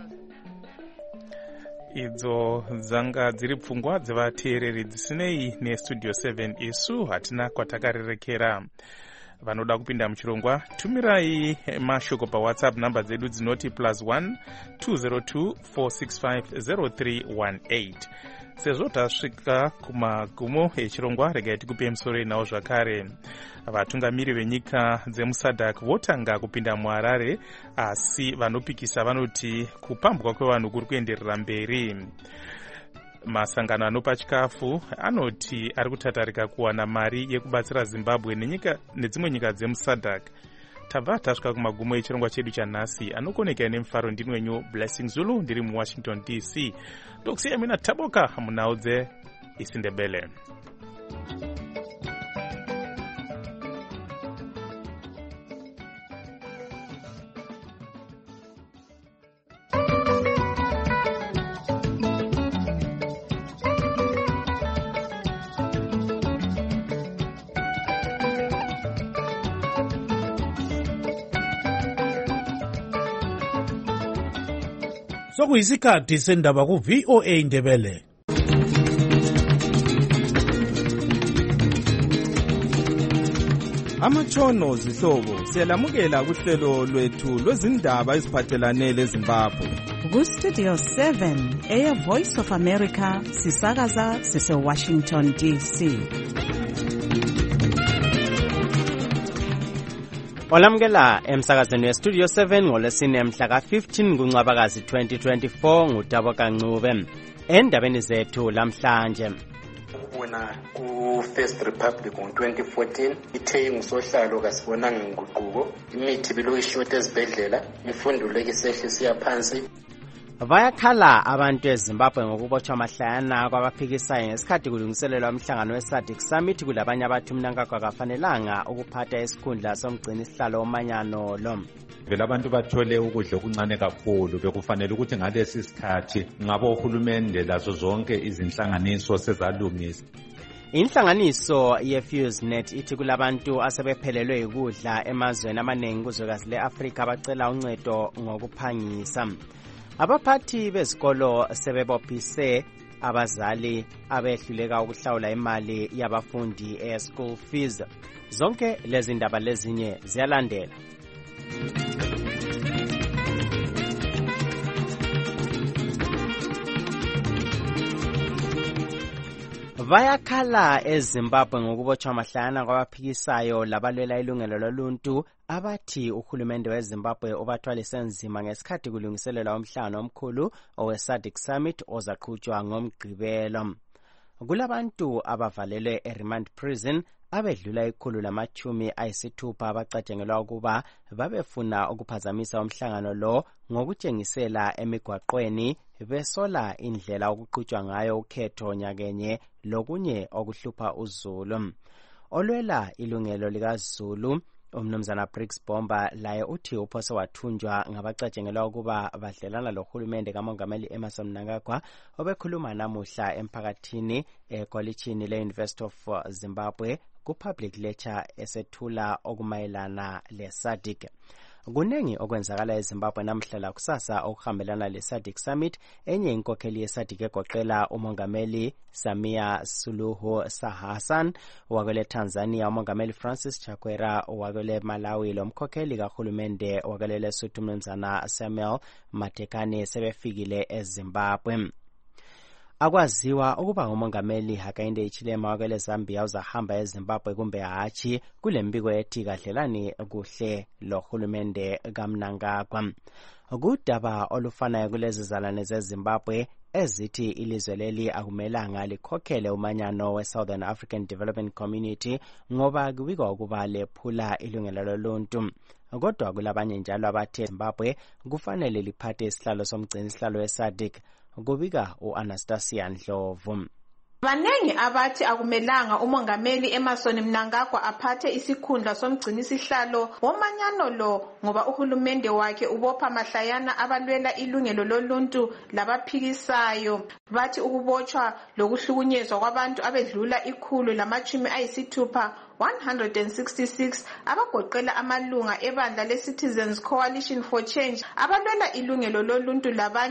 S3: Idzo dzanga dziri pfungwa dzevateereri dzisinei nestudio seven, isu hatina kwatakarerekera. vanoda kupinda muchirongwa tumirai mashoko pawhatsapp namba dzedu dzinoti plus one two zero two four six five zero three one eight. sezvo tasvika kumagumo echirongwa regai tikupe musoro inawo zvakare. Vatungamiri venyika dzemusadhak votanga kupinda muharare, asi vanopikisa vanoti kupambwa kwevanhu kuri kuenderera mberi. Masangano anopa chikafu anoti ari kutatarika kuwana mari yekubatsira Zimbabwe nenyika nedzimwe nyika dzemusadhak. Tabva tasvika kumagumo echirongwa chedu chanhasi. Anokoneka nemufaro ndini wenyu Blessing Zulu, ndiri muWashington D C. Ndokusiya mina Taboka munhau dzeIsindebele.
S19: Sokuyisikhathi sendaba ku V O A Ndebele.
S20: Amatshono zihlobo siyalamukela kuhlelo lwethu lwezindaba eziphathelane leZimbabwe.
S2: Ku Studio seven eya Voice of America sisakaza sise Washington D C.
S21: Olamukela emsakazweni weStudio seven ngolesine mhla ka fifteen kuNcwabakazi twenty twenty-four nguTaboka Ncube. Endabeni zethu lamhlanje.
S22: Ukubona ku First Republic ngo twenty fourteen ithe ngusohlalo kasibonanga nguquko, imithi bilokishota ezibhedlela, imfundo lekisehla siyaphansi.
S21: Vayakhala abantu eZimbabwe ngokubotshwa amahlayana kwabaphikisayo ngesikhathi kulungiselelwa umhlangano weSADC Summit. Kulabanye abathi Mnangagwa akafanelanga ukuphatha isikhundla somgcini sihlalo omanyano lo.
S23: Vele abantu bathole ukudla okuncane kakhulu, bekufanele ukuthi ngalesi sikhathi ngabo uhulumende lazo zonke izinhlanganiso sezalungisa.
S21: Inhlanganiso ye-FuseNet ithi kulabantu asebephelelwe ukudla emazweni amaningi kuzwekazi le-Afrika abacela uncedo ngokuphangisa. Abaphathi bezikolo sebebophise abazali abehluleka ukuhlawula imali yabafundi e-school fees. Zonke lezi ndaba lezinye ziyalandela. Vayakhala eZimbabwe ngokubotshwa amahlayana kwabaphikisayo labalwela ilungelo loluntu abathi uhulumende weZimbabwe ubathwalise nzima ngesikhathi kulungiselelwa umhlangano omkhulu oweSADC Summit ozaqhutshwa ngoMgqibelo. Kulabantu abavalelwe eRemand Prison abedlula ikhulu lamachumi ayisithupha abacatshangelwa ukuba babefuna ukuphazamisa umhlangano lo ngokutshengisela emigwaqweni besola indlela okuqhutshwa ngayo ukhetho nyakenye lokunye okuhlupha uZulu. Olwela ilungelo likaZulu umnumzana Briggs Bomba laye uthi uphose wathunjwa ngabacatshangelwa ukuba badlelana lohulumende kamongameli Emmerson Mnangagwa obekhuluma namuhla emphakathini ekolitshini le-University of Zimbabwe ku-public lecture esethula okumayelana le-SADC. Kunengi okwenzakala eZimbabwe namhla kusasa okuhambelana le-SADC Summit. Enye inkokheli ye-SADC egoqela umongameli Samia Suluhu Hassan, wakwele Tanzania umongameli Francis Chakwera, wakwele Malawi lomkhokheli kahulumende wakwele Lesotho umnumzana Samuel Matekane sebefikile eZimbabwe. Akwaziwa ukuba umongameli Hakainde Hichilema wakwele Zambia uzahamba eZimbabwe kumbe hatshi kule mbiko ethi kadlelani kuhle lohulumende kaMnangagwa. Kudaba olufanayo kulezi zalane zeZimbabwe ezithi ilizwe leli akumelanga likhokhele umanyano we-Southern African Development Community ngoba kubikwa ukuba lephula ilungelo loluntu. Kodwa kulabanye njalo abathi Zimbabwe kufanele liphathe isihlalo somgcini sihlalo we-SADC, kubika u-Anastasia Ndlovu.
S24: Banengi abathi akumelanga umongameli Emmerson Mnangagwa aphathe isikhundla somgcini sihlalo womanyano lo ngoba uhulumende wakhe ubopha mahlayana abalwela ilungelo loluntu labaphikisayo. Bathi ukubotshwa lokuhlukunyezwa kwabantu abedlula ikhulu lamachumi ayisithupha one hundred sixty-six abagoqela amalunga ebandla le-Citizens Coalition for Change abalwela ilungelo loluntu labanye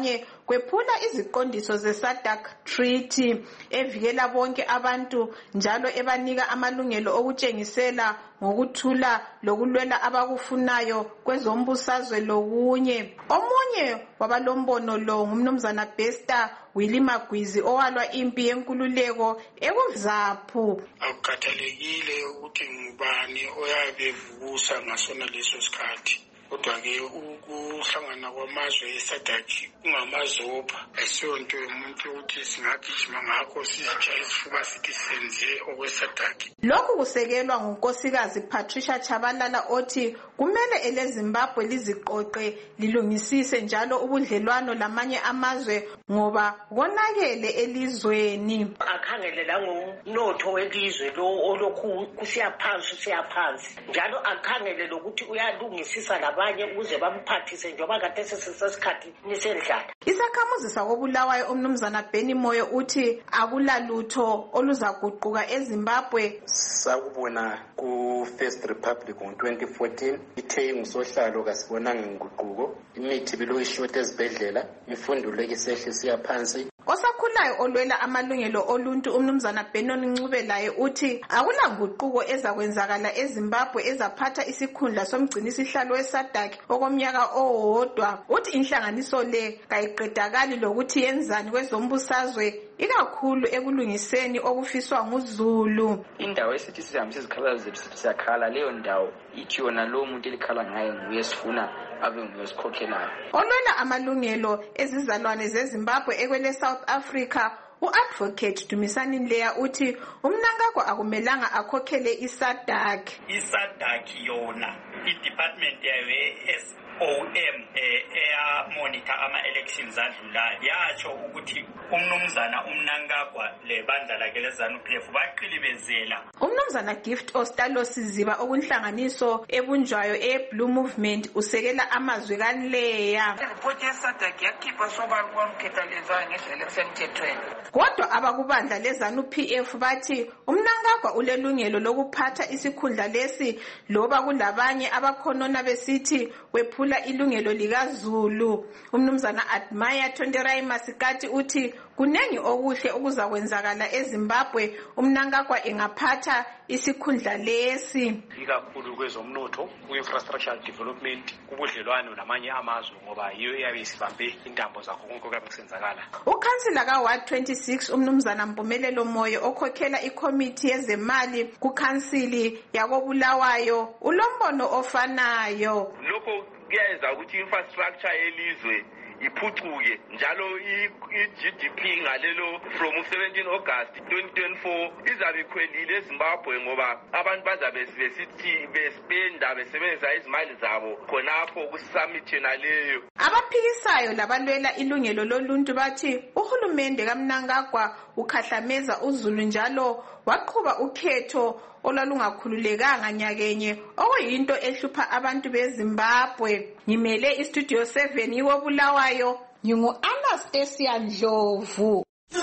S24: kwephula iziqondiso ze-SADC Treaty evikela bonke abantu njalo ebanika amalungelo okutshengisela ngokuthula lokulwela abakufunayo kwezombusazwe lokunye. Omunye wabalombono lo ngumnumzana Bester Willie Magwizi owalwa impi yenkululeko ekuzaphu.
S5: Akukhathalekile ukuthi ngubani oyabe evukusa ngasona leso sikhathi. Kodwa-ke ukuhlangana kwamazwe e-SADC kungamazopha asiyonto yomuntu ukuthi singagijima ngakho sizitshaye isifuba sithi senze okwe-SADC.
S24: Lokhu kusekelwa ngunkosikazi Patricia Chabalala othi kumele eleZimbabwe liziqoqe lilungisise njalo ubudlelwano lamanye amazwe ngoba konakele elizweni.
S6: Akhangele la ngomnotho welizwe lo olokhu kusiya phansi siya phansi njalo akhangele lokuthi uyalungisisa labanye ukuze bamphathise njengoba kade sesesikhathi nisendlala.
S24: Isakhamuzi sakobulawayo umnumzana Benny Moyo uthi akulalutho oluzaguquka eZimbabwe.
S22: Sakubona ku First Republic ngo twenty fourteen ithe ngusohlalo kasibonanga inguquko, imithi bilokishota ezibhedlela, imfundo lekisehle siya phansi.
S24: Osakhulayo olwela amalungelo oluntu umnumzana Benon Ncubelayo uthi akulanguquko ezakwenzakala eZimbabwe ezaphatha isikhundla somgcinisihlalo weSADC okomnyaka owodwa. Uthi inhlanganiso le kayiqedakali lokuthi yenzani kwezombusazwe ikakhulu ekulungiseni okufiswa nguZulu.
S8: Indawo esithi sihambise izikhala zethu sithi siyakhala leyo ndawo ithi yona lo muntu elikhala ngayo nguye sifuna abe nguye sikhokhelayo.
S24: Olwela amalungelo ezizalwane zeZimbabwe ekwele South Africa u-advocate Dumisani Leya uthi umnankagwa akumelanga akhokhele iSADC.
S9: iSADC yona i-department yayo e-S O M eya monitor ama-elections adlulayo yatsho ukuthi umnumzana umnankagwa lebandla lakhe leZANU-P F baqilibezela.
S24: Umnumzana Gift Ostalo Siziba okunhlanganiso ebunjwayo e-Blue Movement usekela amazwi kaNleya.
S6: Iripoti yeSADC yakhipha sobala kwamkhethalezwayo ngendlela esemthethweni.
S24: Kodwa abakubandla leZANU-P F bathi umnankagwa ulelungelo lokuphatha isikhundla lesi loba kulabanye abakhonona besithi wephula ilungelo likaZulu. Umnumzana Admire Tonderai Masikati uthi kunengi okuhle okuzakwenzakala eZimbabwe umnankagwa engaphatha isikhundla lesi.
S25: Ikakhulu kwezomnotho, ku-infrastructure development, kubudlelwano namanye amazwe ngoba yiyo eyabe isibambe intambo zakho konke okabe kusenzakala.
S24: Ukhansila ka-Ward twenty-six umnumzana Mpumelelo Moyo okhokhela ikomiti yezemali kukhansili yakobulawayo ulombono ofanayo.
S12: Lokho kuyenza ukuthi infrastructure yelizwe iphucuke njalo i-G D P ngalelo from seventeen August twenty twenty-four izabe ikhwelile eZimbabwe ngoba abantu bazabe besithi bespenda besebenzisa izimali zabo khonapho ku-summit naleyo.
S24: Abaphikisayo labalwela ilungelo loluntu bathi uhulumende kaMnangagwa ukhahlameza uZulu njalo waqhuba ukhetho olwalungakhululekanga nyakenye okuyinto ehlupha abantu beZimbabwe. Ngimele iStudio seven iwobulawayo ngingu-Anastasia Ndlovu.
S10: The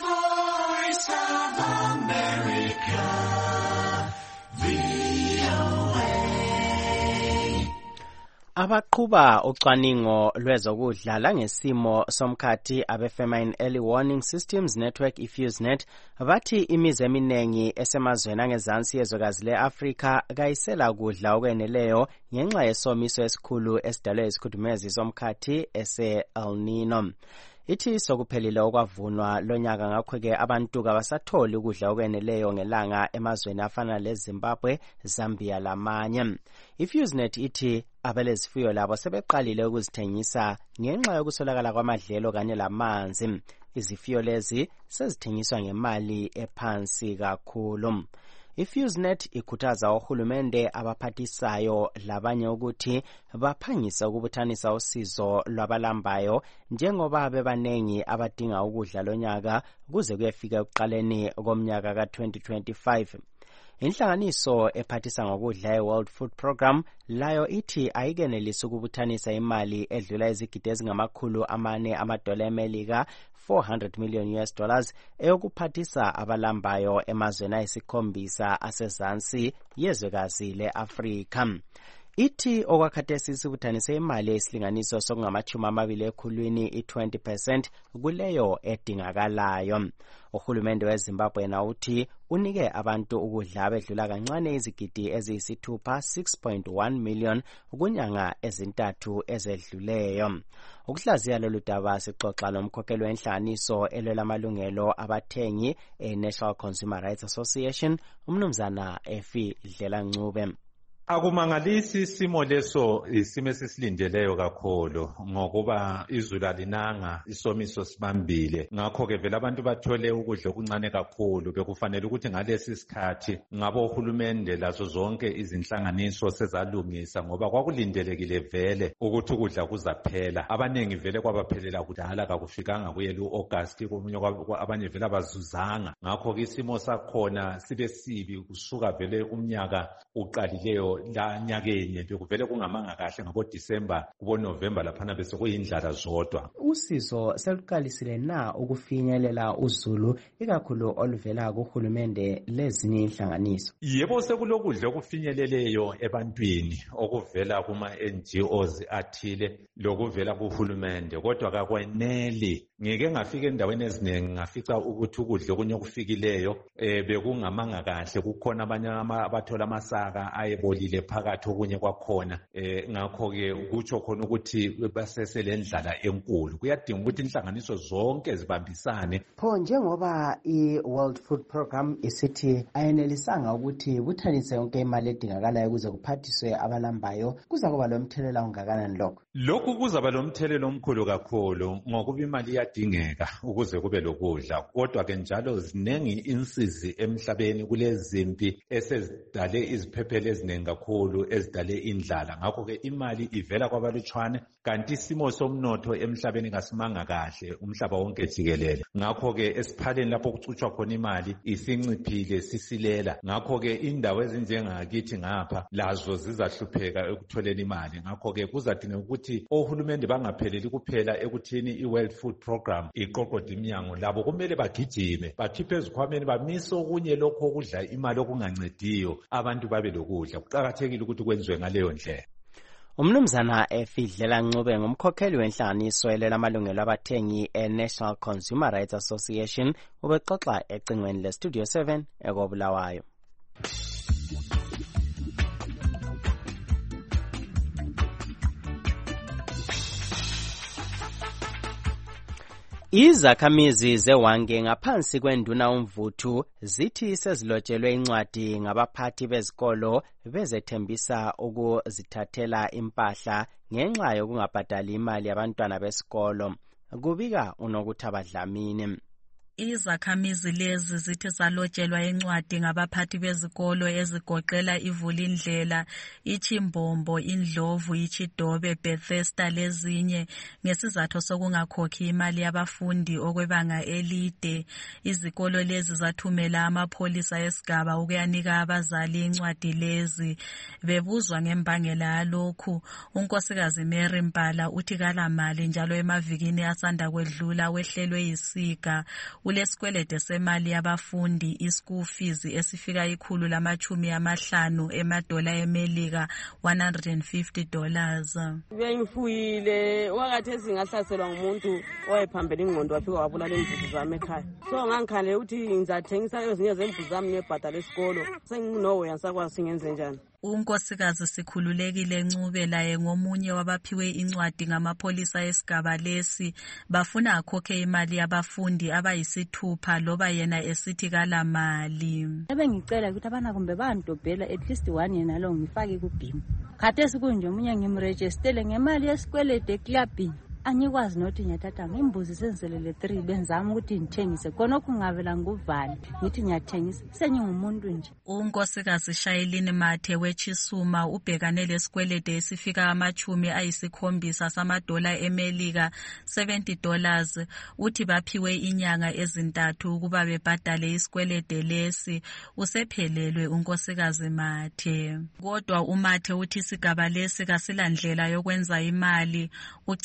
S10: Voice of America, V O A.
S21: Abaqhuba ucwaningo lwezokudla langesimo somkhathi abe-Famine Early Warning Systems Network iFuseNet bathi imizi eminengi esemazweni angezansi yezwekazi le-Afrika kayisela kudla okweneleyo ngenxa yesomiso esikhulu esidalwe isikhudumezi somkhathi ese-El Nino. Ithi sokuphelile okwavunwa lonyaka ngakho-ke abantu kabasatholi ukudla okweneleyo ngelanga emazweni afana leZimbabwe, Zambia lamanye. iFuseNet ithi abelezifuyo labo sebeqalile ukuzithengisa ngenxa yokuswelakala kwamadlelo kanye lamanzi. Izifuyo lezi sezithengiswa ngemali ephansi kakhulu. iFuseNet ikhuthaza ohulumende abaphathisayo labanye ukuthi baphangisa ukubuthanisa usizo lwabalambayo njengoba bebanengi abadinga ukudla lonyaka kuze kuyefika ekuqaleni komnyaka ka twenty twenty-five. Inhlanganiso ephathisa ngokudla e-World Food Program layo ithi ayikenelisi ukubuthanisa imali edlula izigidi ezingamakhulu amane amadola eMelika four hundred million U S dollars eyokuphathisa abalambayo emazweni ayisikhombisa asezansi yezwekazi le-Afrika. ithi okwakhathesi sibuthanise imali yesilinganiso sokungamachumi amabili ekhulwini i-twenty percent kuleyo edingakalayo. Uhulumende weZimbabwe na uthi unike abantu ukudla abedlula kancane izigidi eziyisithupha six point one million kunyanga ezintathu ezedluleyo. Ukuhlaziya lolu daba sixoxa lomkhokheli wenhlanganiso elwela amalungelo abathengi e-National Consumer Rights Association, umnumzana Efi Dlelancube.
S23: Akumangalisi isimo leso isimo esisilindeleyo kakhulu ngokuba izulu alinanga isomiso sibambile. Ngakho ke vele abantu bathole ukudla okuncane kakhulu, bekufanele ukuthi ngalesi sikhathi ngabo uhulumende lazo zonke izinhlanganiso sezalungisa ngoba kwakulindelekile vele ukuthi ukudla kuzaphela. Abanengi vele kwabaphelela kudala kakufikanga kuyela uAugust, komunye abanye vele abazuzanga. Ngakho ke isimo sakhona sibe sibi kusuka vele umnyaka uqalileyo la nyakenye bekuvele kungamanga kahle ngabo December kubo November laphana bese kuyindlala zodwa.
S21: Usizo seluqalisile na ukufinyelela uzulu ikakhulu oluvela kuhulumende lezinye inhlanganiso?
S23: Yebo, sekulokudla okufinyeleleyo ebantwini okuvela kuma N G Os athile lokuvela kuhulumende, kodwa kakweneli. Ngeke ngafika endaweni eziningi ngafica ukuthi ukudla okunye okufikileyo eh bekungamanga kahle. Kukhona abanye abathola amasaka ayebolile phakathi okunye kwakhona. Eh ngakho ke kutsho khona ukuthi baseselendlala enkulu. Kuyadinga ukuthi inhlanganiso zonke zibambisane.
S21: Pho njengoba i-World Food Program isithi ayenelisanga ukuthi buthanise yonke imali edingakalayo ukuze kuphathiswe abalambayo, kuza kuba lomthelela ongakanani lokho?
S23: Lokhu kuzaba lomthelela omkhulu kakhulu ngokuba imali iyadingeka ukuze kube lokudla, kodwa ke njalo zinengi insizi emhlabeni kulezimpi esezidale iziphephelo eziningi kakhulu ezidale indlala. Ngakho ke imali ivela kwabalutshwane, kanti isimo somnotho emhlabeni kasimanga kahle umhlaba wonke jikelele. Ngakho ke esiphaleni lapho kucutshwa khona imali isinciphile sisilela. Ngakho ke indawo ezinjengakithi ngapha lazo zizahlupheka ekutholeni imali. Ngakho ke kuzadinga ukuthi ohulumende bangapheleli kuphela ekuthini i-World Food Program iqoqoda iminyango, labo kumele bagijime bakhiphe ezikhwameni bamise okunye lokho okudla imali okungancediyo abantu babe lokudla. Kuqakathekile ukuthi kwenziwe ngaleyo ndlela.
S21: Umnumzana Efi Dlelancube ngumkhokheli wenhlanganiso elwela amalungelo abathengi e-National Consumer Rights Association ubexoxa ecingweni le-Studio seven ekobulawayo. Izakhamizi zeWange ngaphansi kwenduna uMvuthu zithi sezilotshelwe incwadi ngabaphathi bezikolo bezethembisa ukuzithathela impahla ngenxa yokungabhadali imali yabantwana besikolo. Kubika uNokuthaba Dlamini.
S4: Izakhamizi lezi zithi zalotshelwa incwadi ngabaphathi bezikolo ezigoqela iVulindlela, iChimbombo, iNdlovu, iChidobe, Bethesda lezinye ngesizathu sokungakhokhi imali yabafundi okwebanga elide. Izikolo lezi zathumela amapholisa esigaba ukuyanika abazali incwadi lezi. Bebuzwa ngembangela yalokhu, unkosikazi Mary Mpala uthi kalamali njalo emavikini asanda kwedlula wehlelwe yisiga. Ulesikwelede semali yabafundi ischool fees esifika ikhulu lamachumi amahlanu emadola eMelika one hundred fifty dollars.
S7: Bengifuyile wakathesi ngahlaselwa ngumuntu owayephambela ingqondo wafika wabulala imbuzi zami ekhaya. So ngangikhala ukuthi ngizathengisa ezinye zembuzi zami ngebhadala esikolo. Senginowe yansakwazi ngenze njani.
S4: Unkosikazi Sikhululekile Ncube laye ngomunye wabaphiwe incwadi ngamapholisa esigaba lesi bafuna akhokhe imali yabafundi abayisithupha loba yena esithi kalamali.
S11: Ebengicela ukuthi abana kumbe bandobhela at least one yena lo ngifake kubhimu. Khathesi kunje umunye ngimregistele ngemali yesikwelede eclubini. Anyikwazi nothi nyathatha ngimbuzi senzelele three benzama ukuthi ngithengise khona okungavela nguvali ngithi ngiyathengisa sengingumuntu nje.
S4: Unkosikazi Shayelini Mathe weChisuma ubhekane lesikwelede esifika amachumi ayisikhombisa samadola eMelika seventy dollars. Uthi baphiwe inyanga ezintathu ukuba bebhadale isikwelede lesi. Usephelelwe unkosikazi Mathe. Kodwa uMathe uthi isigaba lesi kasilandlela yokwenza imali. Ucela uncedo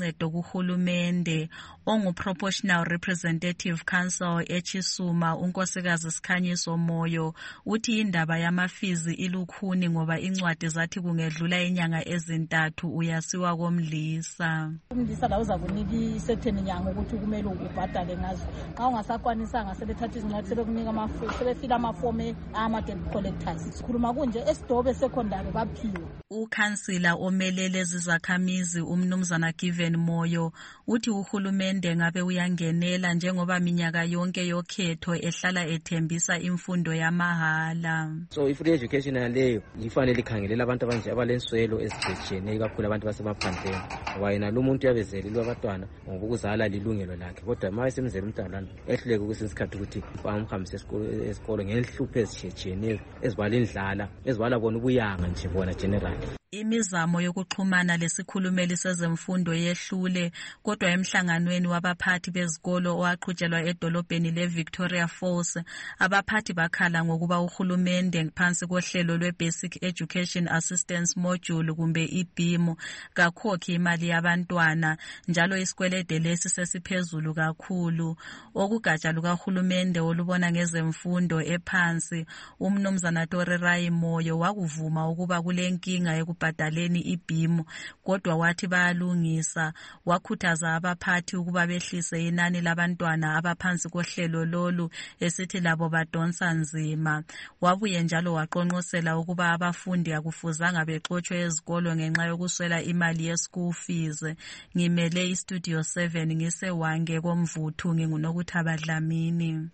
S4: uncedo kuhulumende. Ongu-Proportional Representative Council eChisuma, unkosikazi Sikhanyiso Moyo, uthi indaba yamafizi ilukhuni ngoba incwadi zathi kungedlula inyanga ezintathu uyasiwa komlisa.
S13: Umlisa la uza kunika isetheni nyanga ukuthi kumele ubhadale ngazo. Xa ungasakwanisanga sebethatha izincwadi sebekunika amafomu, sebefila amafomu ama-debt collectors. Sikhuluma kunje esidobe secondary baphiwe.
S4: Ukhansila omelele zizakhamizi umnumzana Given Moyo uthi uhulumende ngabe uyangenela njengoba minyaka yonke yokhetho ehlala ethembisa imfundo yamahala.
S14: So i-free education leyo ifanele ikhangelela abantu abanje abalenswelo ezitshiyeneyo kakhulu abantu basemaphandleni. Ngoba yena lo muntu uyabezelelwa abantwana ngoba ukuzala lilungelo lakhe. Kodwa uma esemzela umntwana ehluleke kwesikhathi ukuthi amhambise esikolo ngenhlupho ezitshiyeneyo ezibala indlala ezibala bona ubuyanga nje bona general.
S4: Imizamo yokuxhumana lesikhulumeli sezemfundo yehlule, kodwa emhlanganweni wabaphathi bezikolo owaqhutshelwa edolobheni leVictoria Falls, abaphathi bakhala ngokuba uhulumende phansi kohlelo lwe-Basic Education Assistance Module kumbe I B I M kakhokhi imali yabantwana, njalo isikwelede lesi sesiphezulu kakhulu. Okugatsha lukahulumende olubona ngezemfundo ephansi, umnumzana Torirai Moyo wakuvuma ukuba kulenkinga eku badaleni I B I M, kodwa wathi bayalungisa. Wakhuthaza abaphathi ukuba behlise inani labantwana abaphansi kohlelo lolu esithi labo badonsa nzima. Wabuye njalo waqonqosela ukuba abafundi akufuzanga bexotshwe ezikolo ngenxa yokuswela imali ye-school fees. Ngimele iStudio seven ngisewange komvuthu ngingunokuthaba Dlamini.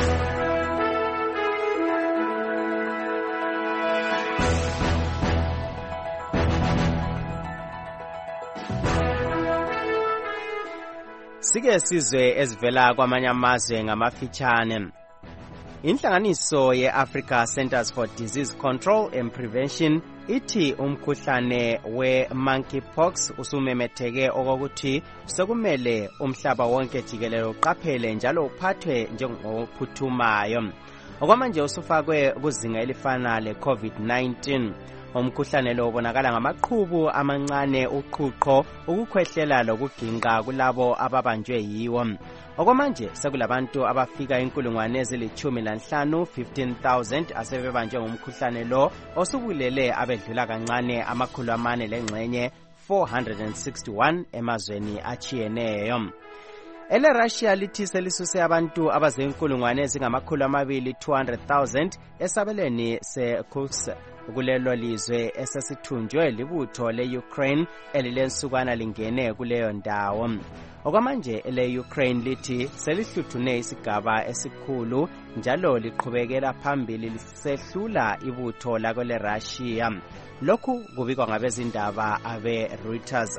S21: Sike sizwe ezivela kwamanye amazwe ngamafitshane. Inhlanganiso ye-Africa Centers for Disease Control and Prevention ithi umkhuhlane we-monkeypox usumemetheke okokuthi sekumele umhlaba wonke jikelele uqaphele njalo uphathwe njengophuthumayo. Okwamanje usufakwe kuzinga elifana le-COVID nineteen. Umkhuhlane lo ubonakala ngamaqhubu amancane, uqhuqho, ukukhwehlela lokuginqa kulabo ababanjwe yiwo. Okwamanje sekulabantu abafika inkulungwane ezilithumi lanhlanu fifteen thousand asebebanjwe ngumkhuhlane lo osubulele abedlula kancane amakhulu amane lengxenye four hundred sixty-one emazweni achiyeneyo. Ele Russia lithi selisuse abantu abazinkulungwane ezingamakhulu amabili two hundred thousand esabelweni se-Kursk kulelo lizwe esesithunjwe libutho le-Ukraine elilensukwana lingene kuleyo ndawo. Okwamanje ele-Ukraine lithi selihluthune isigaba esikhulu njalo liqhubekela phambili lisehlula ibutho lakole Russia. Lokhu kubikwa ngabezindaba abe-Reuters.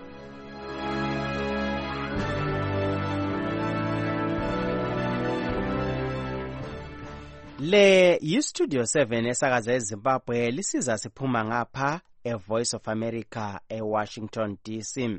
S21: Le yiStudio seven esakaza eZimbabwe lisiza siphuma ngapha eVoice of America eWashington D C.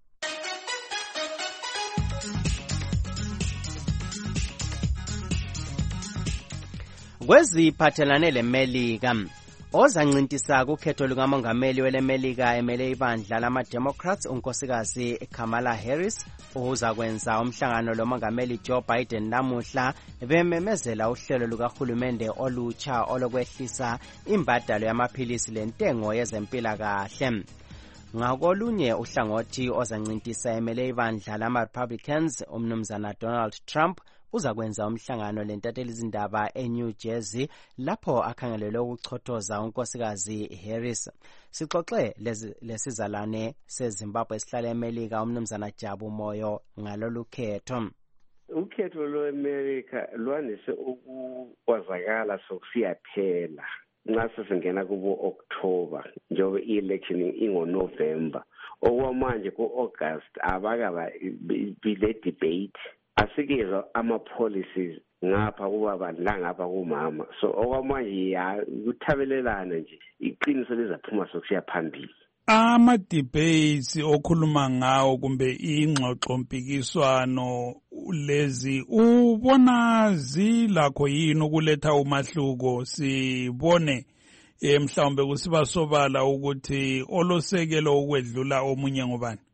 S21: Kweziphathelane leMelika, ozancintisa kukhetho lukamongameli weleMelika emele ibandla lama-Democrats unkosikazi Kamala Harris uza kwenza umhlangano lomongameli Joe Biden namuhla bememezela uhlelo lukahulumende olutsha olokwehlisa imbadalo yamaphilisi lentengo yezempilakahle. Ngakolunye uhlangothi ozancintisa emele ibandla lama-Republicans umnumzana Donald Trump uza kwenza umhlangano lentatheli izindaba eNew Jersey lapho akhangelelwe ukuchothoza unkosikazi Harris. Sixoxe lesizalwane seZimbabwe esihlala eMelika umnumzana Jabu Moyo ngalolu khetho.
S15: Ukhetho lweAmerica lwanise ukukwazakala sokusiyaphela nxa sesingena kubo October njengoba i-election ingoNovember. Okwamanje ku-August abakaba bile debate asikeza ama-policies ngapha kubaba langapha kumama. So okwamanje ya ukuthabelelana nje iqiniso lizaphuma sokusiya phambili.
S16: Ama-debates okhuluma ngawo kumbe ingxoxo mpikiswano lezi ubona zilakho yini ukuletha umahluko? Sibone mhlawumbe kusiba sobala ukuthi olosekelo ukwedlula omunye ngobani?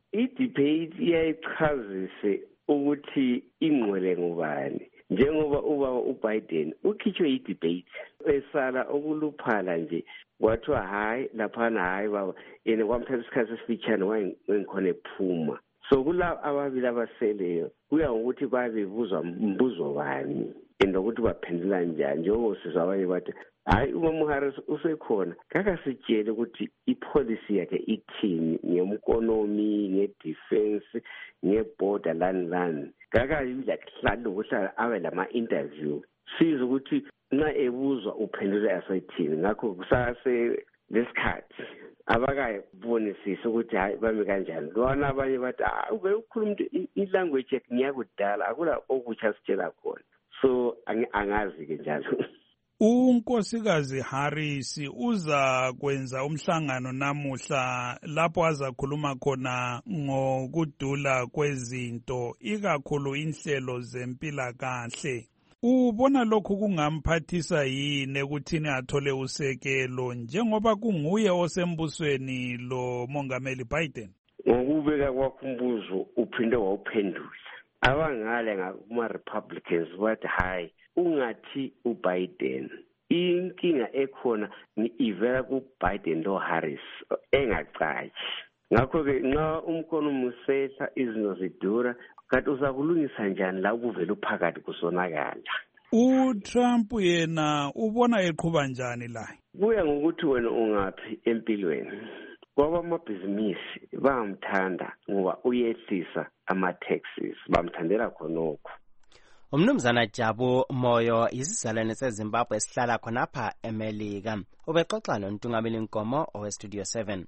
S15: i-debate iyayichazise ukuthi ingqwele ngubani njengoba ubaba uBiden ukhitshwe i-debate esala okuluphala nje kwathiwa hayi laphana hayi baba yena kwamthatha isikhathi esifitshane wayengikhona ephuma. So kula ababili abaseleyo kuya ngokuthi babebuzwa mbuzo bani endokuthi baphendula njani njengoba sizwa abanye bathi hayi uMama Harris usekhona kakasitshele ukuthi ipolicy yakhe ithini ngeeconomy ngedefense ngeborder land land kakayidla kuhlala ukuhlala abe lama interview siza ukuthi nxa ebuzwa uphendula asayithini ngakho kusase lesikhathi abakayibonisisa ukuthi hayi bami kanjani lona abanye bathi ah ube ukhuluma ilanguage yakhe ngiyakudala akula okutsha sitshela khona so angazi ke njalo.
S16: uNkosikazi Harris uza kwenza umhlangano namuhla lapho azakhuluma khona ngokudula kwezinto ikakhulu inhlelo zempilakahle. Ubona lokhu kungamphathisa yini ekuthini athole usekelo njengoba kunguye osembusweni lo Mongameli Biden?
S15: Ngokubeka kwakho umbuzo uphinde wawuphendula. Abangale ngakuma Republicans bathi hayi ungathi uBiden inkinga ekhona ni ivela kuBiden lo Harris engacaci. Ngakho ke nxa umkono musehla izinto zidura kanti uzakulungisa njani la kuvela uphakathi kusonakala.
S16: uTrump yena ubona eqhuba njani la?
S15: Kuya ngokuthi wena ungaphi empilweni. Ngoba amabhizinisi bamthanda ngoba uyehlisa ama-taxes bamthandela khonokho.
S21: Umnumzana Jabu Moyo isizalwane seZimbabwe esihlala khonapha eMelika ubexoxa noNtungameli Nkomo oweStudio seven.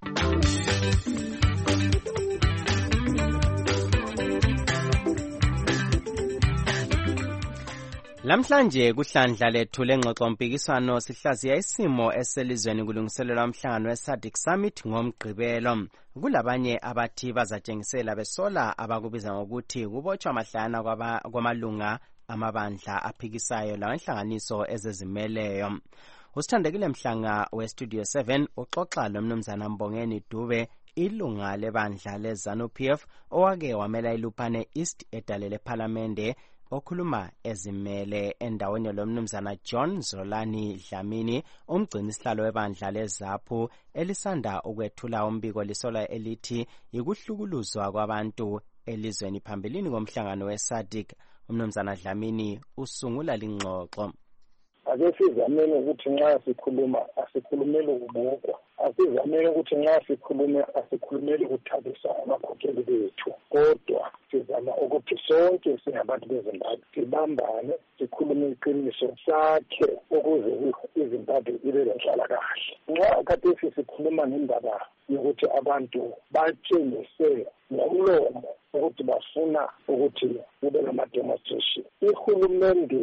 S21: Lamhlanje kuhlandla lethu lengxoxo mpikiswano sihlaziya isimo eselizweni kulungiselelwa umhlangano weSADC Summit ngomgqibelo. Kulabanye abathi bazatshengisela besola abakubiza ngokuthi kubotshwa amahlayana kwamalunga amabandla aphikisayo lawo inhlanganiso ezezimeleyo. Usithandekile Mhlanga weStudio seven uxoxa lomnumzana Mbongeni Dube ilunga lebandla leZANU-P F owake wamela iLupane East edalele parliamente okhuluma ezimele endaweni lomnumzana John Zolani Dlamini umgcini sihlalo webandla leZAPU elisanda ukwethula umbiko lisola elithi ikuhlukuluzwa kwabantu elizweni phambilini komhlangano weSADC. Umnumzana Dlamini usungula lingxoxo.
S1: Ake sizameni ukuthi nxa sikhuluma asikhulumele ukubukwa, asizameni ukuthi nxa sikhulume asikhulumele ukuthabisa amakhokheli bethu, kodwa sizama ukuthi sonke singabantu beZimbabwe sibambane sikhulume iqiniso sakhe ukuze iZimbabwe ibe lenhlalakahle. Nxa khathesi sikhuluma ngendaba yokuthi abantu batshengise ngomlomo ukuthi bafuna ukuthi kube nama-demonstration, ihulumende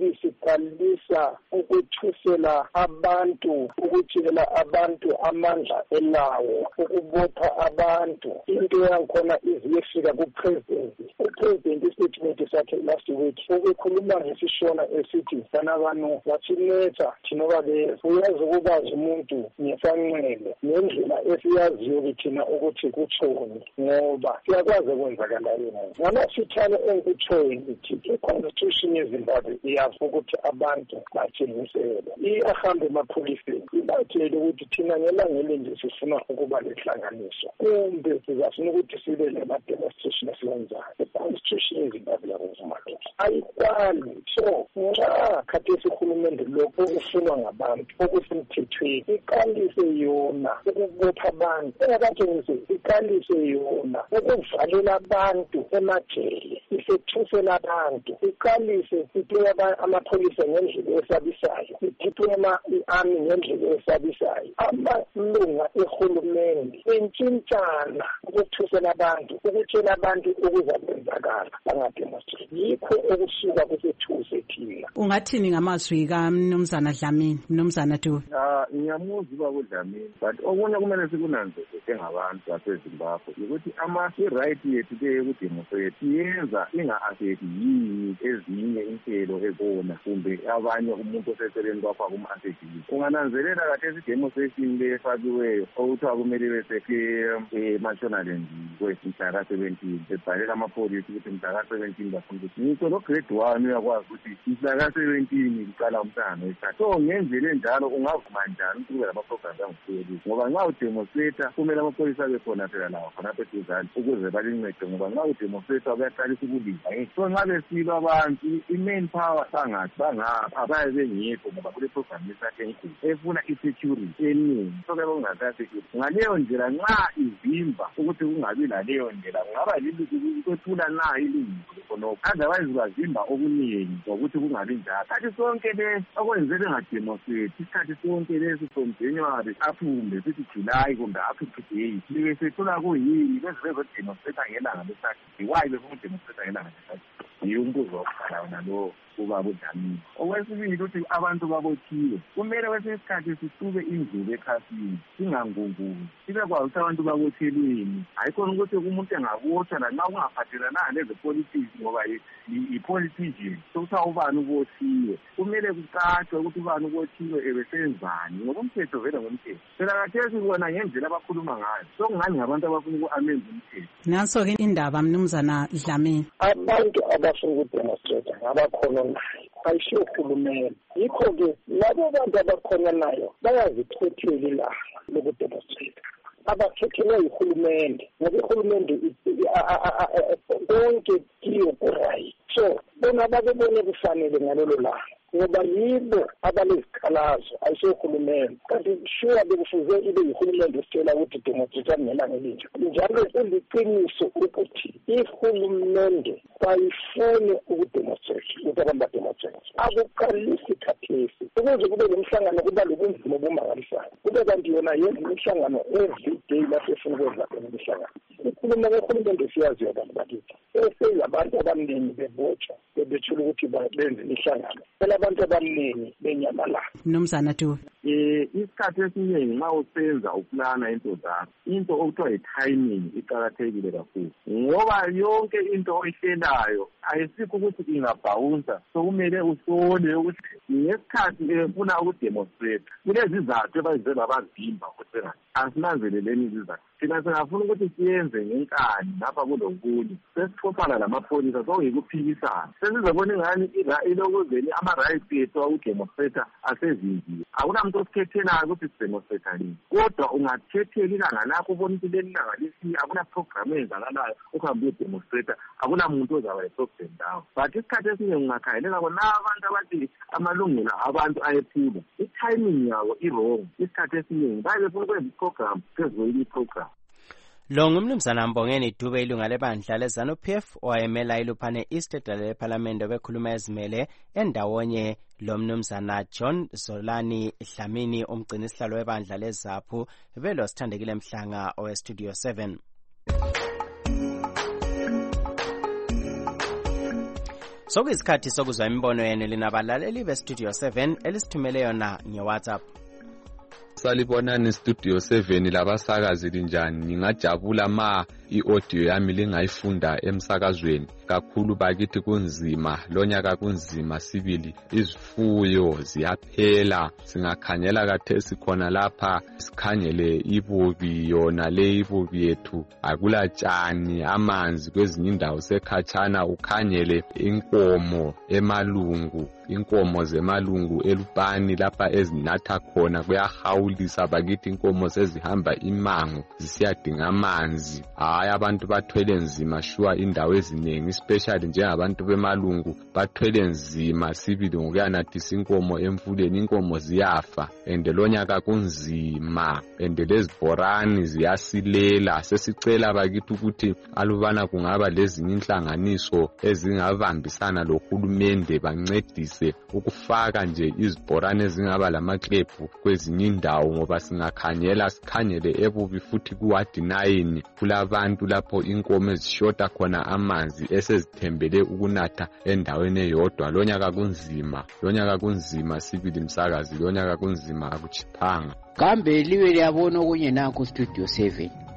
S1: ibisiqalisa ukuthusela abantu, ukutshela abantu amandla elawo, ukubopha abantu. Into yankhona iziyefika kupresident. Upresident istatement sakhe last week ukukhuluma ngesishona esithi sana banu bathinetha thinobabeza. Uyazi ukubazi umuntu ngesanxele ngendlela esiyaziyo kithina ukuthi kutshoni ngoba siyakwazi kwenzakala yena. Ngamasithane engikutshoyo ngithi i-constitution yeZimbabwe iyazi ukuthi abantu batshengisele. Iyahambe emapholiseni ibatshele ukuthi thina ngelangele nje sifuna ukuba lenhlanganiso kumbe sizafuna ukuthi sibe lama-demonstration esiwenzayo. I-constitution yeZimbabwe yakuvuma lokho ayikwali. So nxa khathesi uhulumende lokho okufunwa ngabantu okusemthethweni iqalise yona ukubopha abantu engabatshengise iqalise yona ukuvalela abantu emajele isethusela abantu iqalise iphiwe amapholisa ngendlela esabisayo iphiwe i-army ngendlela esabisayo. Amalunga ehulumende entshintshana ukuthusela abantu ukutshela abantu okuzakwenzakala bangademonstrate. Yikho okusuka kusethuse thina.
S2: Ungathini ngamazwi kaMnumzana Dlamini, Mnumzana Dube?
S12: Ah, ngiyamuzwa uba kuDlamini, but okunye kumele sikunanzelele ngabantu baseZimbabwe ukuthi ama i-right yethu ke yokudemonstrate yenza inga-affect yini ezinye inhlelo ezona kumbe abanye umuntu oseceleni kwakho akum-affect yini. Ungananzelela kahle demonstration le efakiweyo okuthiwa kumele bese ke-Machona eMpumalanga kwemhla ka seventeen bebhalela amapholisa ukuthi mhla ka seventeen bafuna ukuthi ngitsho lo grade one uyakwazi ukuthi mhla ka seventeen kuqala umntana wesithathu. So ngendlela enjalo ungavuma njani ukuthi kube lama-programs angusekelisi ngoba nxa udemonstrata kumele amapholisa abe khona phela lawo khonapha eduzane ukuze balincede ngoba nxa udemonstrata kuyaqalisa ukulinda. So nxa besilwa abantu i-main power bangathi bangapha baye bengekho ngoba kule program yesakhe enkulu efuna i-security eningi. So kuyabe kungasasecurity ngaleyo ndlela nxa ivimba ukuthi kungabi laleyo ndlela kungaba likwethula na ilungile khonokho otherwise kwavimba okuningi ngokuthi kungabi njalo. Kanti sonke le okwenze bengademonstrate isikhathi sonke lesi from January aphume sithi July kumbe up to today libe sethola kuyini beze bezodemonstrate ngelanga lesakhe why befuna udemonstrate ngelanga lesakhe. Yiyo umbuzo wokuqala wona lo ubaba uDlamini. Okwesibili ukuthi abantu babothiwe kumele kwesinye isikhathi sisube indlela ekhasini singangunguni sibe kwazi ukuthi abantu babothelweni hayi khona ukuthi umuntu engabotshwa lanxa kungaphathelana lezepolitiki ngoba i-politician sokuthi ubani ubothiwe kumele kucatshwe ukuthi ubani ubothiwe ebesenzani ngoba umthetho vele ngomthetho. Phela kathesi kubona ngendlela abakhuluma ngayo sokungani ngabantu abafuna uku-amenza umthetho.
S2: Nanso-ke indaba mnumzana Dlamini.
S1: Abantu abafuna ukudemonstrate ngabakhona nayo ayisho uhulumeni. Yikho-ke labo bantu abakhona nayo bayazikhethela ilanga lokudemonstrate abakhethele uhulumende ngoba uhulumende konke kiyo ku-right. So bona babebone kufanele ngalolo langa ngoba yibo abalezikhalazo ayisho uhulumeni kanti sure bekufuze ibe uhulumende usitshela ukuthi demonstrate ngelanga elinje. Njalo kuliqiniso ukuthi ihulumende bayifune ukudemonstrate ukuthi abantu bademonstrate akuqalisi khathesi ukuze kube nemhlangano kuba lobunzima obumangalisayo kube kanti yona yenza imihlangano every day lapho efuna ukwenza khona imihlangano. Ukhuluma kohulumende siyaziyo abantu bakithi abantu abaningi bebotshwa bebethula ukuthi benze imihlangano phela abantu abaningi benyamalala.
S2: Mnumzana Dube.
S12: Eh isikhathi esiningi nxa usenza uplana into zakho into okuthiwa yi-timing iqakathekile kakhulu ngoba yonke into oyihlelayo ayisikho ukuthi ingabhawunsa sokumele uhlole ukuthi ngesikhathi efuna ukudemonstrate kulezizathu ebazizelwa abazimba ukuthi asinanzeleleni izizathu. Thina singafuna ukuthi siyenze ngenkani lapha kulokunye sesixoxana lamapholisa sokuyikuphikisana sesizobona ingani ilokuzeni ama-rights ethu awudemonstrata asezinziwe. Akunamuntu osikhethelayo ukuthi sidemonstrata lini kodwa ungakhethela ilanga lakho ubona ukuthi leli langa lisiya akuna-program eyenzakalayo ukuhambe uyodemonstrata akunamuntu ozaba yi-problem lawo. But isikhathi esiningi ungakhangelela bona abantu abathi amalungelo abantu ayephulwa i-timing yabo i-wrong. Isikhathi esiningi baye befuna ukwenza i-program phezu kweyinye i-program.
S21: Lo ngumnumzana Mbongeni Dube ilunga lebandla leZANU-P F owayemela iluphane East edale lePhalamende bekhuluma ezimele endawonye lo mnumzana John Zolani Dlamini umgcini isihlalo webandla leZAPHU belo sithandekile Mhlanga owe Studio seven. Sokuyisikhathi sokuzwa imibono yenu linabalaleli beStudio seven elisithumele yona ngeWhatsApp.
S3: Salibonani Studio seven labasakazi linjani ngingajabula ma i-audio yami lingayifunda emsakazweni kakhulu bakithi kunzima lonyaka kunzima sibili izifuyo ziyaphela singakhanyela kathesi khona lapha sikhanyele ibubi yona le ibubi yethu akulatshani amanzi kwezinye indawo sekhatshana ukhanyele inkomo emalungu inkomo zemalungu elupani lapha ezinatha khona kuyahawulisa bakithi inkomo sezihamba imango zisiyadinga amanzi. Hayi abantu bathwele nzima shuwa indawo eziningi especially njengabantu bemalungu bathwele nzima sibili ngokuyanathisa inkomo emfuleni inkomo ziyafa ende lonyaka kunzima ende lezibhorani ziyasilela. Sesicela bakithi ukuthi alubana kungaba lezinye inhlanganiso ezingabambisana lohulumende bancedise ukufaka nje izibhorane ezingaba lamaqephu kwezinye indawo ngoba singakhanyela sikhanyele ebubi futhi kuwadi nine kulabantu lapho inkomo ezishota khona amanzi esezithembele ukunatha endaweni eyodwa. Lonyaka kunzima lonyaka kunzima sibili msakazi lonyaka kunzima akuchiphanga.
S17: Kambe liwe liyabona okunye nakho Studio seven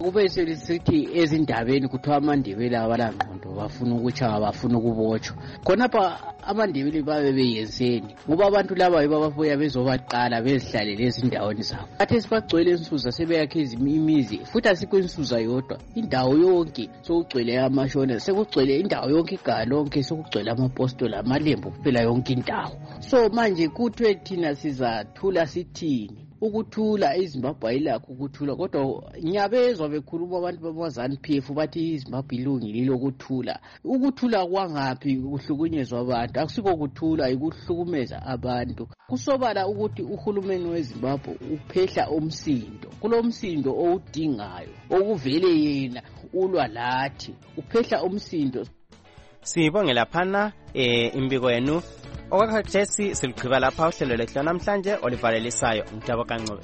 S5: kube selisithi ezindabeni kuthiwa amandebele abalangqondo bafuna ukutshaya bafuna ukubotshwa khonapha amandebele babe beyenzeni ngoba abantu laba yibo ababuya bezobaqala bezihlalele ezindaweni zabo athe sibagcwele insuza sebeyakhe imizi futhi asikho insuza yodwa indawo yonke sokugcwele amashona sekugcwele indawo yonke igalonke sokugcwele amapostoli amalembu kuphela yonke indawo so manje kuthiwe thina sizathula sithini ukuthula iZimbabwe ayilakho ukuthula kodwa nyabezwa bekhuluma abantu bamazani P F bathi iZimbabwe ilungile ukuthula ukuthula kwangaphi kuhlukunyezwa abantu akusiko kuthula ikuhlukumeza abantu kusobala ukuthi uhulumeni weZimbabwe uphehla umsindo kulomsindo owudingayo okuvele yena ulwa lathi uphehla umsindo
S21: sibonge laphana eh imbiko yenu okwakhathesi siligqiba lapha uhlelo lethu namhlanje olivalelisayo Mthabo Kancube.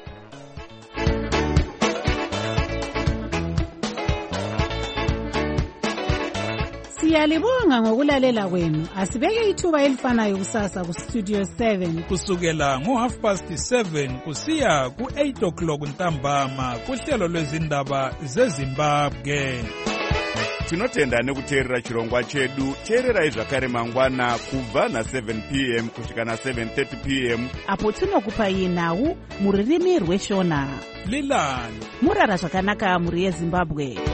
S2: Siyalibonga ngokulalela kwenu. Asibeke ithuba elifanayo kusasa ku Studio seven
S16: kusukela ngo half past seven kusiya ku eight o'clock ntambama kuhlelo lwezindaba zeZimbabwe.
S17: Tinotenda nekuteerera chirongwa chedu. Teererai zvakare mangwana kubva na seven p m kusvika na seven thirty p m
S2: apo tinokupai nhau muririmi rweshona
S16: Lilani
S2: murara zvakanaka muri yeZimbabwe.